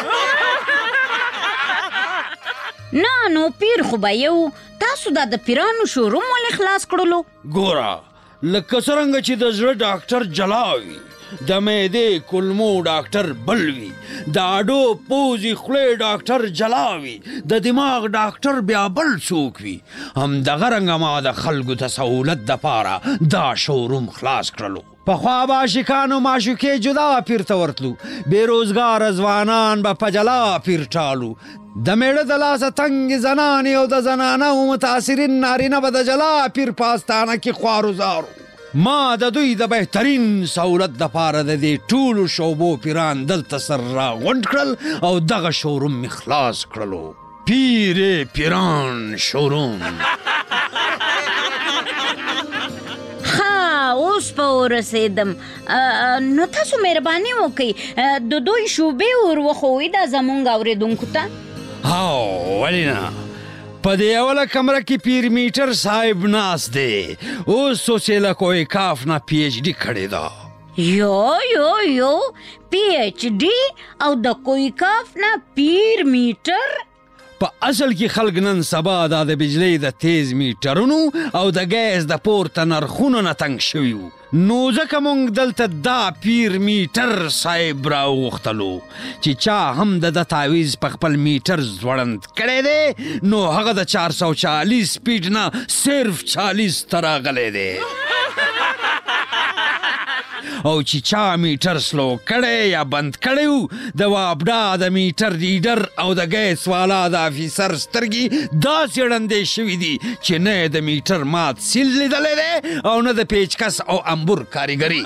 نه نو پیر خو به یو، تاسو دا د پیرانو شوروم ولې خلاص کړلو؟ ګوره لکه څرنګه چې د زړه ډاکټر جلا وي، د معدې کولمو ډاکټر بل وي، د اډو پوزې خولې ډاکټر جلا وي، د دماغ ډاکټر بیا بل څوک وي، همدغه رنګه ما د خلکو د سهولت دپاره دا شوروم خلاص کړلو. پخوا به عاشقانو معشوقې جدا پیر ته ورتلو، بېروزګاره ځوانان به په جلا پیر ټالو، د میړه د لاسه تنګې زنانې او د زنانه متاثرین نارینه به د جلا پیر په آستانه کې خوارو زارو. ما د دوی د بهترین سهولت دپاره د دې ټولو شعبو پیران دلته سر راغونډ کړل او دغه شوروم مې خلاص کړلو. پیر پیران شوروم. اوس په ورسېدم. نو تاسو مهرباني وکړئ د دوی شوبې ور وښوئ دا زمونږ اورېدونکو ته. ولې نه؟ په دې اوله کمره کې پیر میټر صاحب ناست دی، اوس سوچېله کوی کاف نه پی ایچ ډي کړې ده. یو پی ایچ ډي او د کوی کاف نه پیر میټر؟ په اصل کې خلک نن سبا دا د بجلۍ د تیز میټرونو او د ګیس د پورته نرخونو نه تنګ شوي وو، نو ځکه موږ دلته دا پیر میټر صاحب راوغوښتلو چې چا هم د تعویض په خپل میټر ځوړند کړی دی نو هغه د 440 سپیډ نه صرف 40 ته راغلی دی. او چې چا میټر سلو کړی یا بند کړی د وابډا د میټر ریډر او د ګیس والا د افیسر سترګې داسې ړندې شوي دي چې نه د میټر مات سیل لیدلی دی او نه د پیچکس او امبور کاریګري.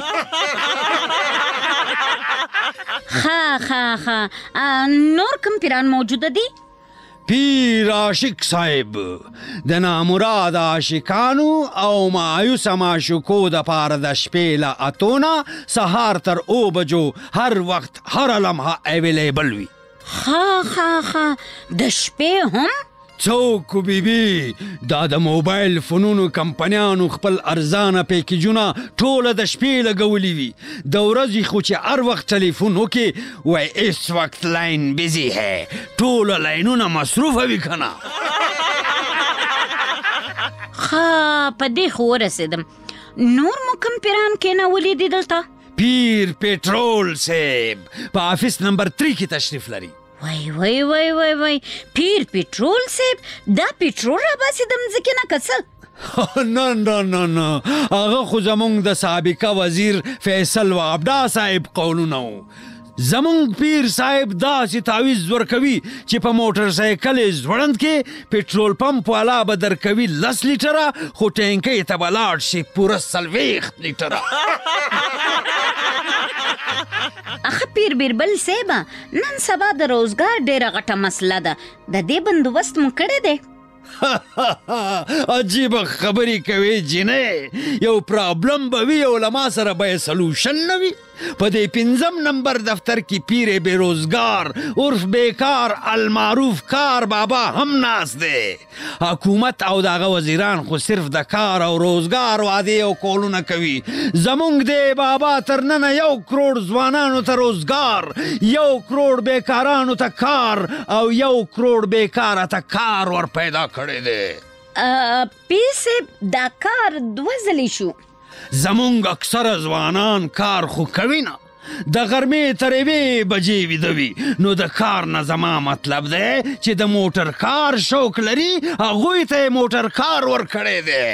ها نور کوم پیران موجوده دي؟ پیر عاشق صاحب د نامراد عاشقانو او مایوس معشوقو د پاره د شپې له اتونه سهار تر 9 بجو هر وخت هر لمحه اویلیبل وي. ها د شپې هم؟ څوک بیبي دا د موبایل فونونو کمپنیانو خپل ارزانه پیکیجونه ټوله د شپې لګولي وي. د ورځې خو چې هر وخت ټلیفون وکړي وای اس وقت لاین بیزی ہے، ټوله لاینونه مصروفه وي که نه. په دې خو ورسېدم. نور مو کوم پیران کېنولي دي دلته؟ پیر پیټرول صاحب په آفیس نمبر 3 کې تشریف لري. وای پیر پیټرول صاحب دا پیټرول را باسي د مځکې نه که څه؟ نه هغه خو زمونږ د سابقه وزیر فیصل وابډا صاحب قولونه وو. زمونږ پیر صاحب داسې تعویض ورکوي چې په موټر سایکل ځوړند کې پیټرول پمپ والا به درکوي 10 لیټره خو ټینکۍ ته به لاړ شي پوره 40 لیټره. اخه پیر بیربل صاحب نن سبا د روزګار ډیره غټه مسله ده، د دې بندوبست مو کړی دی؟ عجیبه خبرې کوي جینۍ، یو پرابلم به وي او له ما سره به یې سلوشن نه وي. په دې 5 نمبر دفتر کې پیر بیروزګار عرف بیکار المعروف کار بابا هم ناست دی. حکومت او دغه وزیران خو صرف د کار او روزګار وعدې او کولونه کوي. زمونږ دی بابا تر ننه 1 کروڑ ځوانانو ته روزګار، 1 کروڑ بیکارانو ته کار او 1 کروڑ بیکاره ته کار ور پیدا کړی دی. پیر صاحب دا کار 2 ځلې شو. زمونږ اکثره ځوانان کار خو کوي نه، د غرمې تر 1 بجې ویده وي. نو د کار نه زما مطلب دی چې د موټر کار شوق لري هغوی ته یې موټر کار ورکړی دی.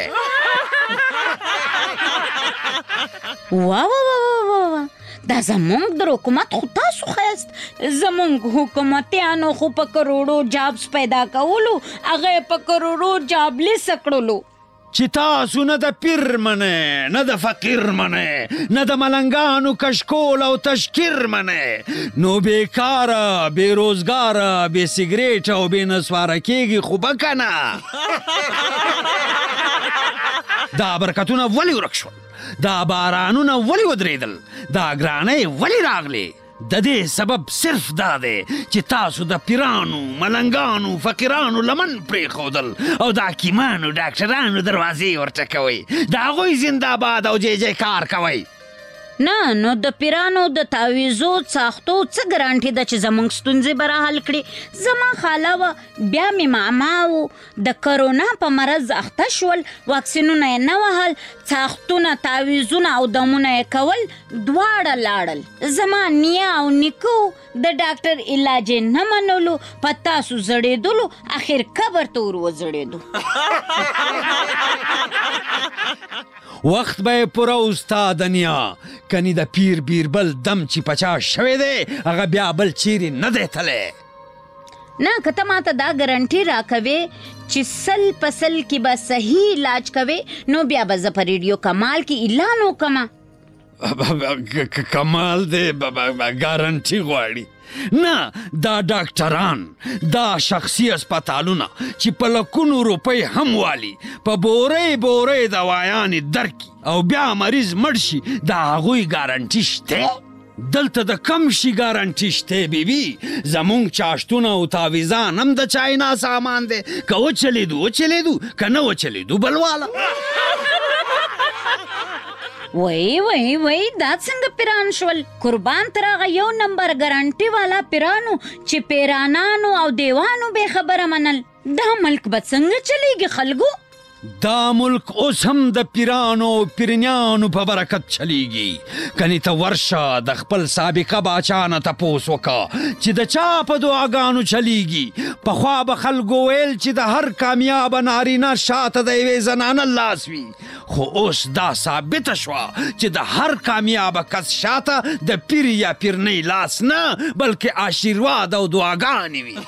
وا دا زمونږ د حکومت خو تاسو ښایست. زمونږ حکومتیانو خو په کروڑو جابس پیدا کولو، هغه په کروڑو جاب لیست کړلو. چې تاسو نه د پیر منه، نه د فقیر منه، نه د ملنګانو کشکول او تشکیر منه، نو بیکاره بې روزګاره بې سګریټ او بې نسواره کېږي خو به که نه. دا برکتونه ولې ورک شول؟ دا بارانونه ولې ودرېدل؟ دا ګرانۍ ولې راغلې؟ د دې سبب صرف دا دی چې تاسو د پیرانو، ملنګانو، فقیرانو لمن پرېښودل او د حکیمانو ډاکټرانو دروازې ورټکوئ، د هغوی زنده‌باد او جای جای کار کوئ. نه نو د پیرانو د تعویزو ساختو څه ګرانټي ده چې زمونږ ستونزې به راحل کړي؟ زما خاله وه، بیا مې ماما و، د کرونا په مرض اخته شول، واکسینونه یې نه وهل، ساختونه، تعویزونه او دمونه یې کول، دواړه لاړل. زما نیا او نیکو د ډاکټر علاج یې نه منلو، په تاسو زړېدلو اخر قبر ته ور وزړېدو. وخت به پوره استاد نیا، کنی د پیر بیربل دم چې پچا شوی دی هغه بیا بل چیرې نه دی تللی. نه که ته ماته دا ګرنټي راکوې چې 100% کې به صحیح علاج کوې نو بیا به زه په ریډیو کمال کې اعلان وکړم. کمال دی ګارنټي غواړي؟ نه، دا ډاکټران، دا شخصي اسپتالونه چې په لکونو روپۍ هم والي، په بورۍ دوایانې درکي او بیا مریض مړ شي، د هغوی ګارنټي شته؟ دلته د کم شي ګارنټي شته بیبي؟ زمونږ چاشتونه او تعویزان هم د چاینا سامان دی، که وچلیدو که نه وچلیدو بلواله. وای دا څنګه پیران شول؟ قربان تر هغه 1 نمبر ګارنټي والا پیرانو چې پیرانانو او دیوانو بې خبره منل. دا ملک به څنګه چلیږي خلکو؟ دا ملک اوس هم د پیرانو پیرنیانو په برکت چلیږي کني ته ورشه د خپل سابقه باچا نه تپوس وکړه چې د چا په دعاګانو چلیږي پخوا به خلکو ویل چې د هر کامیابه نارینه شاته د یوې زنانه لاس وي خو اوس دا ثابته شوه چې د هر کامیابه کس شاته د پیر یا پیرنۍ لاس نه بلکې آشیرواد او دعاګانې وي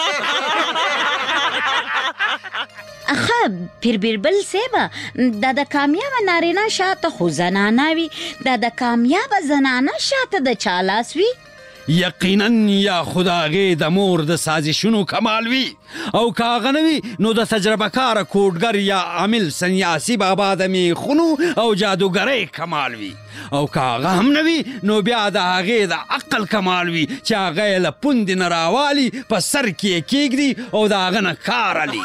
اخه پیر بیربل سیبا دا د کامیابه نارینه شاته خو زنانه وي دا د کامیابه زنانه شاته د چا لاس وي یقینا یا خداغې د مور د سازشونو کمال وي او که هغه نه وي نو د تجربه کاره کوډګر یا عامل سنیاسي بابا د میخونو او جادوګرۍ کمال وي او که هغه هم نه وي نو بیا د هغې د عقل کمال وي چې هغه یې له پوندې نه راوالي په سر کې یې کیږدي او د هغه نه کار علي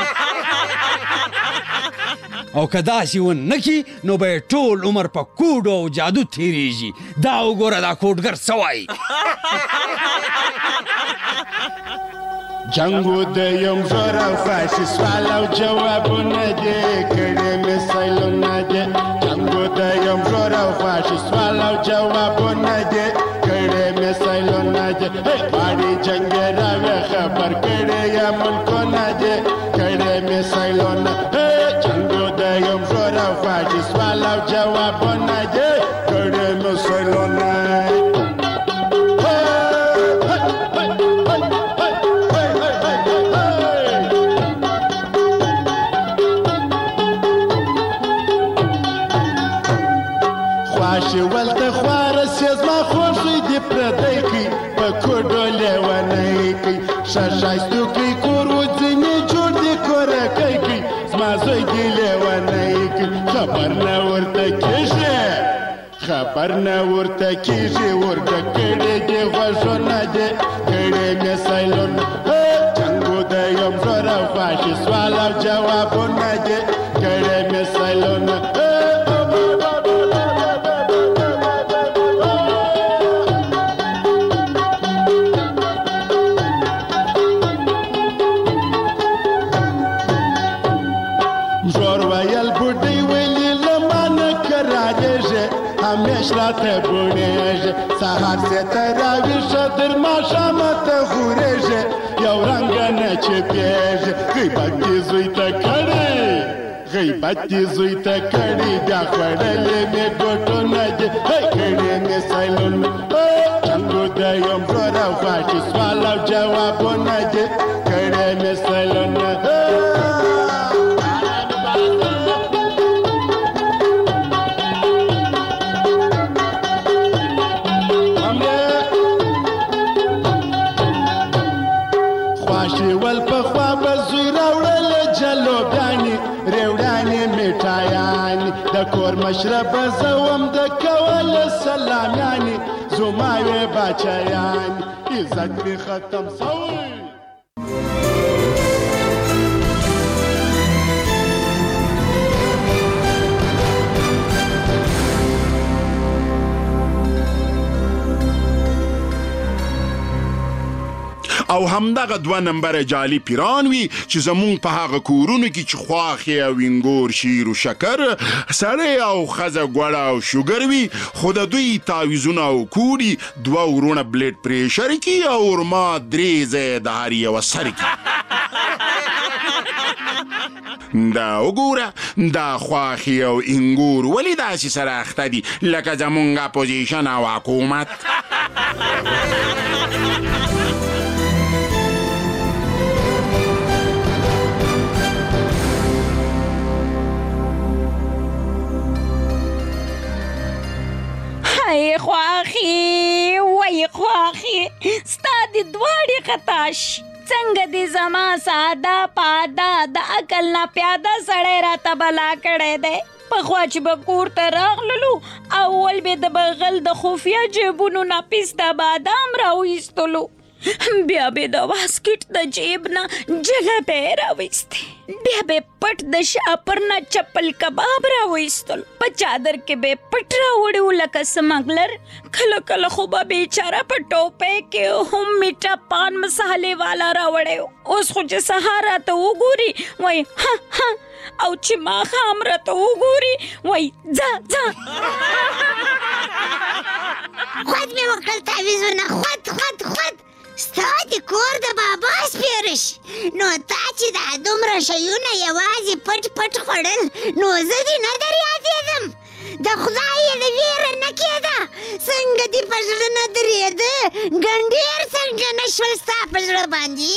او که داسې ونه کړي نو به یې ټول عمر په کوډو او جادو تېرېږي دا وګوره دا کوډګر څه وایي جنگو د یم زور او فاشیست والاو جوابونه دې کړي مې سیلونه دې جنگو د یم زور او فاشیست والاو جوابونه دې کړي مې سیلونه دې غواړي جنګ راوي خبر کړي یا ملکونه دې کړي مې سیلونه جنگو د یم زور او فاشیست والاو جوابونه دې کړي مې سیلونه ولته خواره سیز ما خوښی دی پردی کی په کوډو لیونی کی شاشایستو کی کور وځینې جوړ دی کورکی کی زما زوی دی لیونی کی خبر نه ورته کیږي ورته کړي دی غوښونه دی کړي مې سیلونه جنګو د یم زور او فاشیست والاو جوابونه دی کړي مې سیلونه همیش راته بونیږي سهار سي ته راویښه در ماښامه ته غورېږي یو رنګه نه چپېږي غیبت دې زوی ته کړي بیا خوړلې مې ګوټونه دي کړي مې سیلونه جنګو د یم زور او فاشیست والاو جوابونه دي کړي مې سیلونه ول په خوا به زوی راوړل جلوګانې ریوړانې میټایانې د کور مشربه زوم د کول سلامیانې زما وې باچیانې عزت مې ختم سوی او همدغه 2 نمبره جالي پیران وي چې زمونږ په هغه کورونو کې چې خواښې او انګور شیر او شکر سړی او ښځه ګوړه او شوګر وي خو د دوی تعویضونه او کوډي 2 ورونه بلډ پریشر کې او ورما 3 ځای د هر یوه سر کې دا وګوره دا خواښې او انګور ولې داسې سره اخته دي لکه زمونږ اپوزیشن او حکومت وای خواخي ستا د دواړې خطاش څنګه دې زما ساده پاده د عقل نه پیاده سړی راته بلا کړی دی پخوا چې به کور ته راغللو اول به د بغل د خفیه جیبونو نه پیسته بادام راویستلو بیا به د واسکټ د جیب نه جلبۍ راویستې، بیا به پټ د شاپر نه چپل کباب راویستل، په چادر کې به پټ راوړو لکه سمګلر. کله کله خو به بیچاره په ټوپۍ کې هم میټه پان مسالې والا راوړی. اوس خو چې سهار راته وګوري وایي ها ها، او چې ماښام راته وګوري وایي ځه ځه. خود مې وکړل تعویضونه، خود ستا د کور د بابا سپېره شي. نو تا چې دا دومره شیونه یوازې پټ خوړل، نو زه دې نه در یادېدم. د خدای یې د ویره نه کېده، څنګه دې په زړه نه درېده، ګنډېر څنګه نه شول ستا په زړه باندې.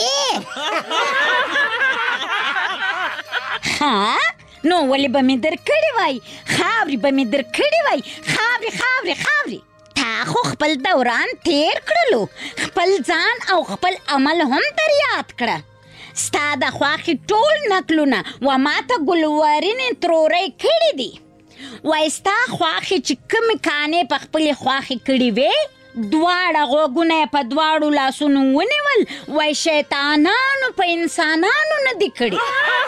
ها نو ولې به مې درکړې وای، خاورې به مې درکړې وای، خاورې. تا خو خپل دوران تیر کړلو، خپل ځان او خپل عمل هم در یاد کړه. ستا د خواښې ټول نکلونه و ما ته ګلورینې ترورۍ کړي دي. وایي ستا خواښې چې کومې کانې په خپلې خواښې کړي وې، دواړه غوږونه یې په دواړو لاسونو ونیول. وایي شیطانانو په انسانانو نه دي کړي.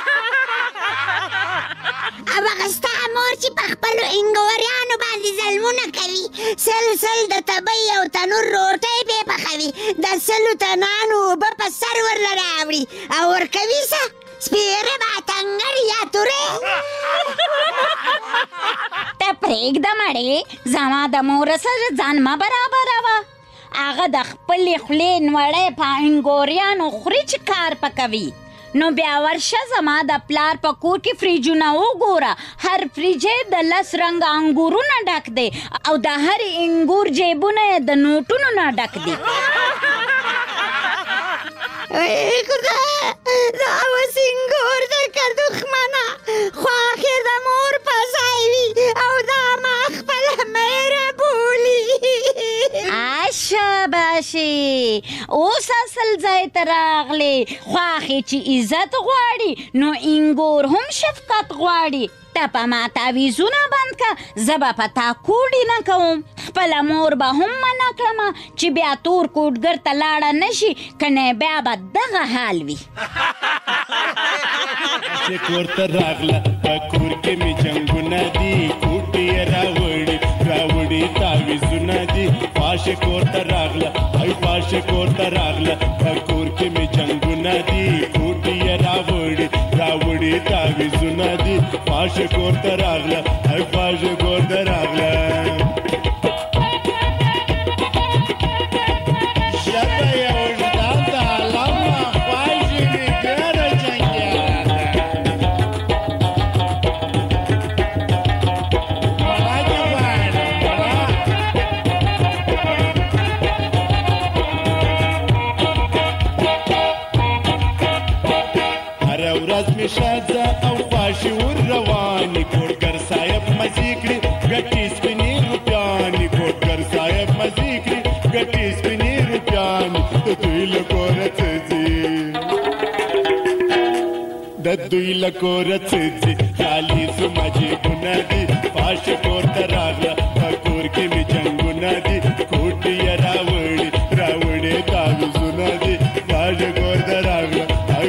او هغه ستا مور چې په خپلو انګوریانو باندې ظلمونه کوي، سل د تبۍ او تنور روټۍ به یې پخوي، د 100 تنانو اوبه په سر ورله راوړي او ورکوي څه سپېره باتنګړ یا تورې. ته پرېږده مړې، زما د مور سره ځان مه برابروه. هغه د خپلې خولې نوړی په انګوریانو خوري چې کار پکوي. نو بیا ورشه زما د پلار په کور کې فریجونه وګوره، هر فریج د 10 رنګه انګورونه ډک دی او د هر انګور جیبونه د نوټونو نه ډک دي. خدای دا اوس انګور د که دښمنه خواښې د مور په ځای وي او دا ما خپله میره بولي. شاباشي، اوس اصل ځای ته راغلې. خواښې چې عزت غواړي نو انګور هم شفقت غواړي. ته په ما تعویضونه بند که، زه به په تا کوډې نه کوم. خپله مور به هم منع کړمه چې بیا تور کوډګر ته لاړه نه شي، کنه بیا به دغه حال وي. چې کور ته راغله په کور کې مې جنګونه دي، کوټې یې راوړي تعویضونه دي. پاشه کور ته راغله په کور کې مې جنګونه دي، کوټې یې راوړي تعویضونه دي. پاشه کور ته راغله ښځه او خواشي ور رواني، کوټګر صاحب مزې کړي ګټې سپینې روپیانې، کوټګر صاحب مزې کړي ګټې سپینې روپیانې. د دوی له کوره څځي خالي زما جیبونه دي. پاشه کور ته راغله په کور کې مې جنګونه دي، کوټې یې راوړي تعویضونه دي. پاشه کور ته راغله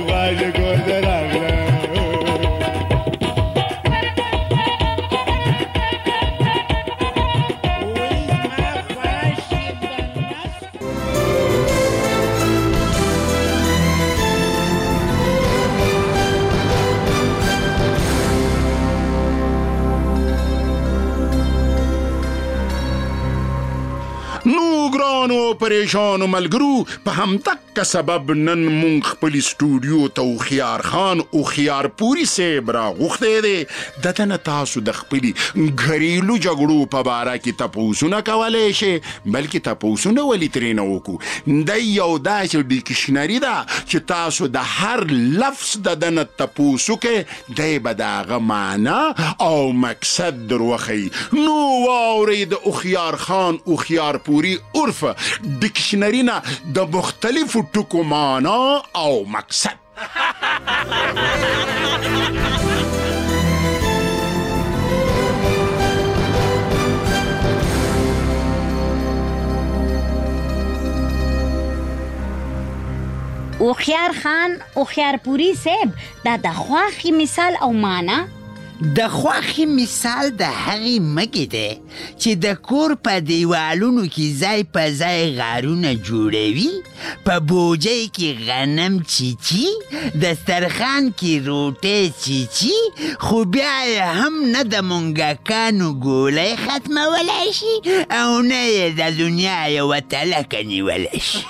پریشانو ملګرو په همدغه سبب نن مونږ خپل سټوډیو ته خيار خان او خيار پوری صاحب راغوښته دي. دته نه تاسو د خپل غریلو جګړو په اړه کې تاسو نه کولای شئ، بلکې تاسو نه ولې ترېنه وکړو. د یو داسې ډیکشنری ده چې تاسو د هر لفظ د دنه تاسو کې د بداغه معنا او مقصد دروخی. نو واوري د خيار خان او خيار پوری عرف ډیکشنری نه د مختلفو ټکو معنا او مقصد. اوخیار خان اوخیارپوري صاحب دا د خواخي مثال او معنا د خوښي مثال د هغې مګې دی چې د کور په دیوالونو کې ځای په ځای غارونه جوړوي په بوجۍ کې غنم چیچي دسترخوان کې روټۍ چیچي خو بیا یې هم نه د مونګکانو ګولۍ ختمولی شي او نه یې د دنیا یوه تلکه نیولی شي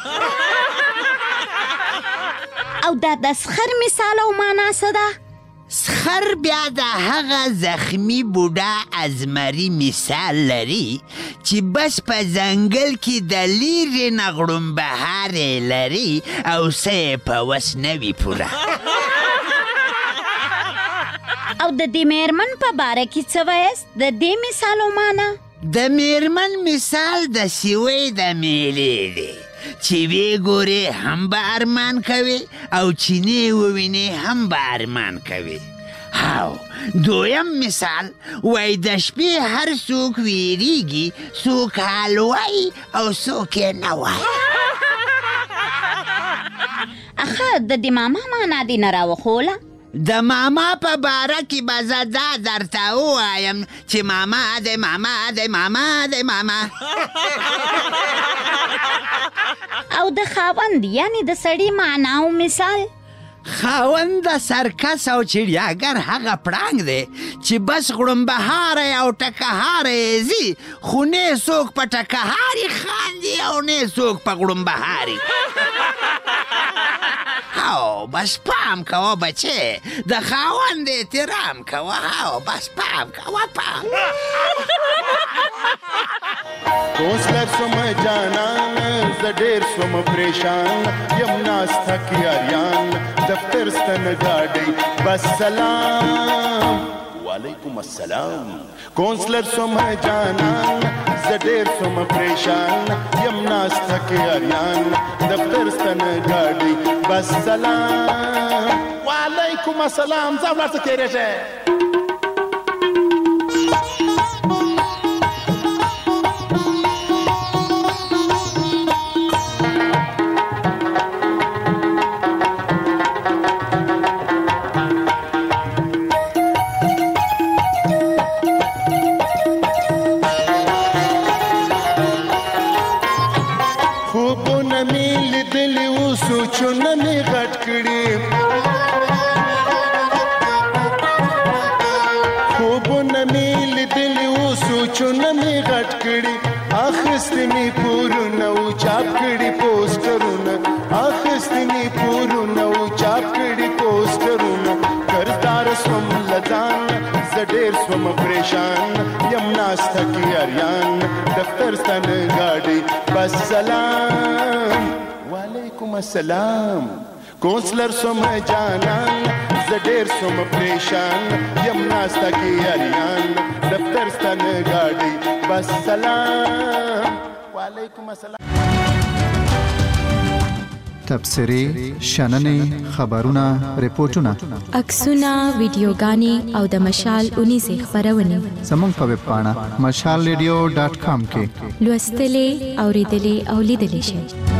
او دا د سخر مثال او معنا څه ده؟ سخر بیا د هغه زخمی بوډا ازمري مثال لري چې بس په ځنګل کې د لیرې نه غړومبهارې لري او څه یې په وس نه وي پوره او د دې میرمن په باره کې څه وایاست د دې مثال او معنا؟ د میرمن مثال د سیوې د میلې دی چې وی ګورې هم به ارمان کوي او چینې ووینې هم به ارمان کوي دویم مثال وای د شپې هر څوک ویریږي څوک حال وای او څوک یې نه وای اخه د دې ماما معنا دې نه راوښوله د ماما په باره کې به زه دا درته ووایم چې ماما دی ماما دی ماما دی ماما او د خاوند یعنی د سړي معنا او مثال خاوند د سرکس او چړیاګر هغه پړانګ دی چې بس غړومبهاری او ټکهاری یې ځي خو نه څوک په ټکهاري خاندي او نه څوک په غړومبهاري او بس پام کوه بچې د خاوند احترام کوه او بس پام کوه پام کوسلر سم جانان ز ډېر سم پریشان یم ناسته کې اریان دفتر ستن ګاډی بس سلام وعلیکم السلام کونسلر سم جانان ز ډېر سم پریشان یم ناسته کې اریان دفتر ستن ګاډی بس سلام وعلیکم السلام ځه ولاړ څه تېرې شه سوچونه می غټ کړي خوبونه می لیدلي و سوچونه می غټ کړي اخیستې می پورونه و چاپ کړي پوسټرونه اخیستې می پورونه و چاپ کړي پوسټرونه کردار سوم لدان زه ډېر سوم پریشان یم ناسته کې اریان دفتر ستن ګاډي بس سلام وعلیکم السلام کونسلر سوم جانان زه ډېر سوم پریشان یم ناسته کې اریان دفتر ستن ګاډي بس سلام وعلیکم السلام تبصرې شننې خبرونه ریپورتونه عکسونه ویډیوګانې او د مشال 19 خبرونه زموږ په ویب پاڼه mashalradio.com کې لوستلې اوریدلې او لیدلې شئ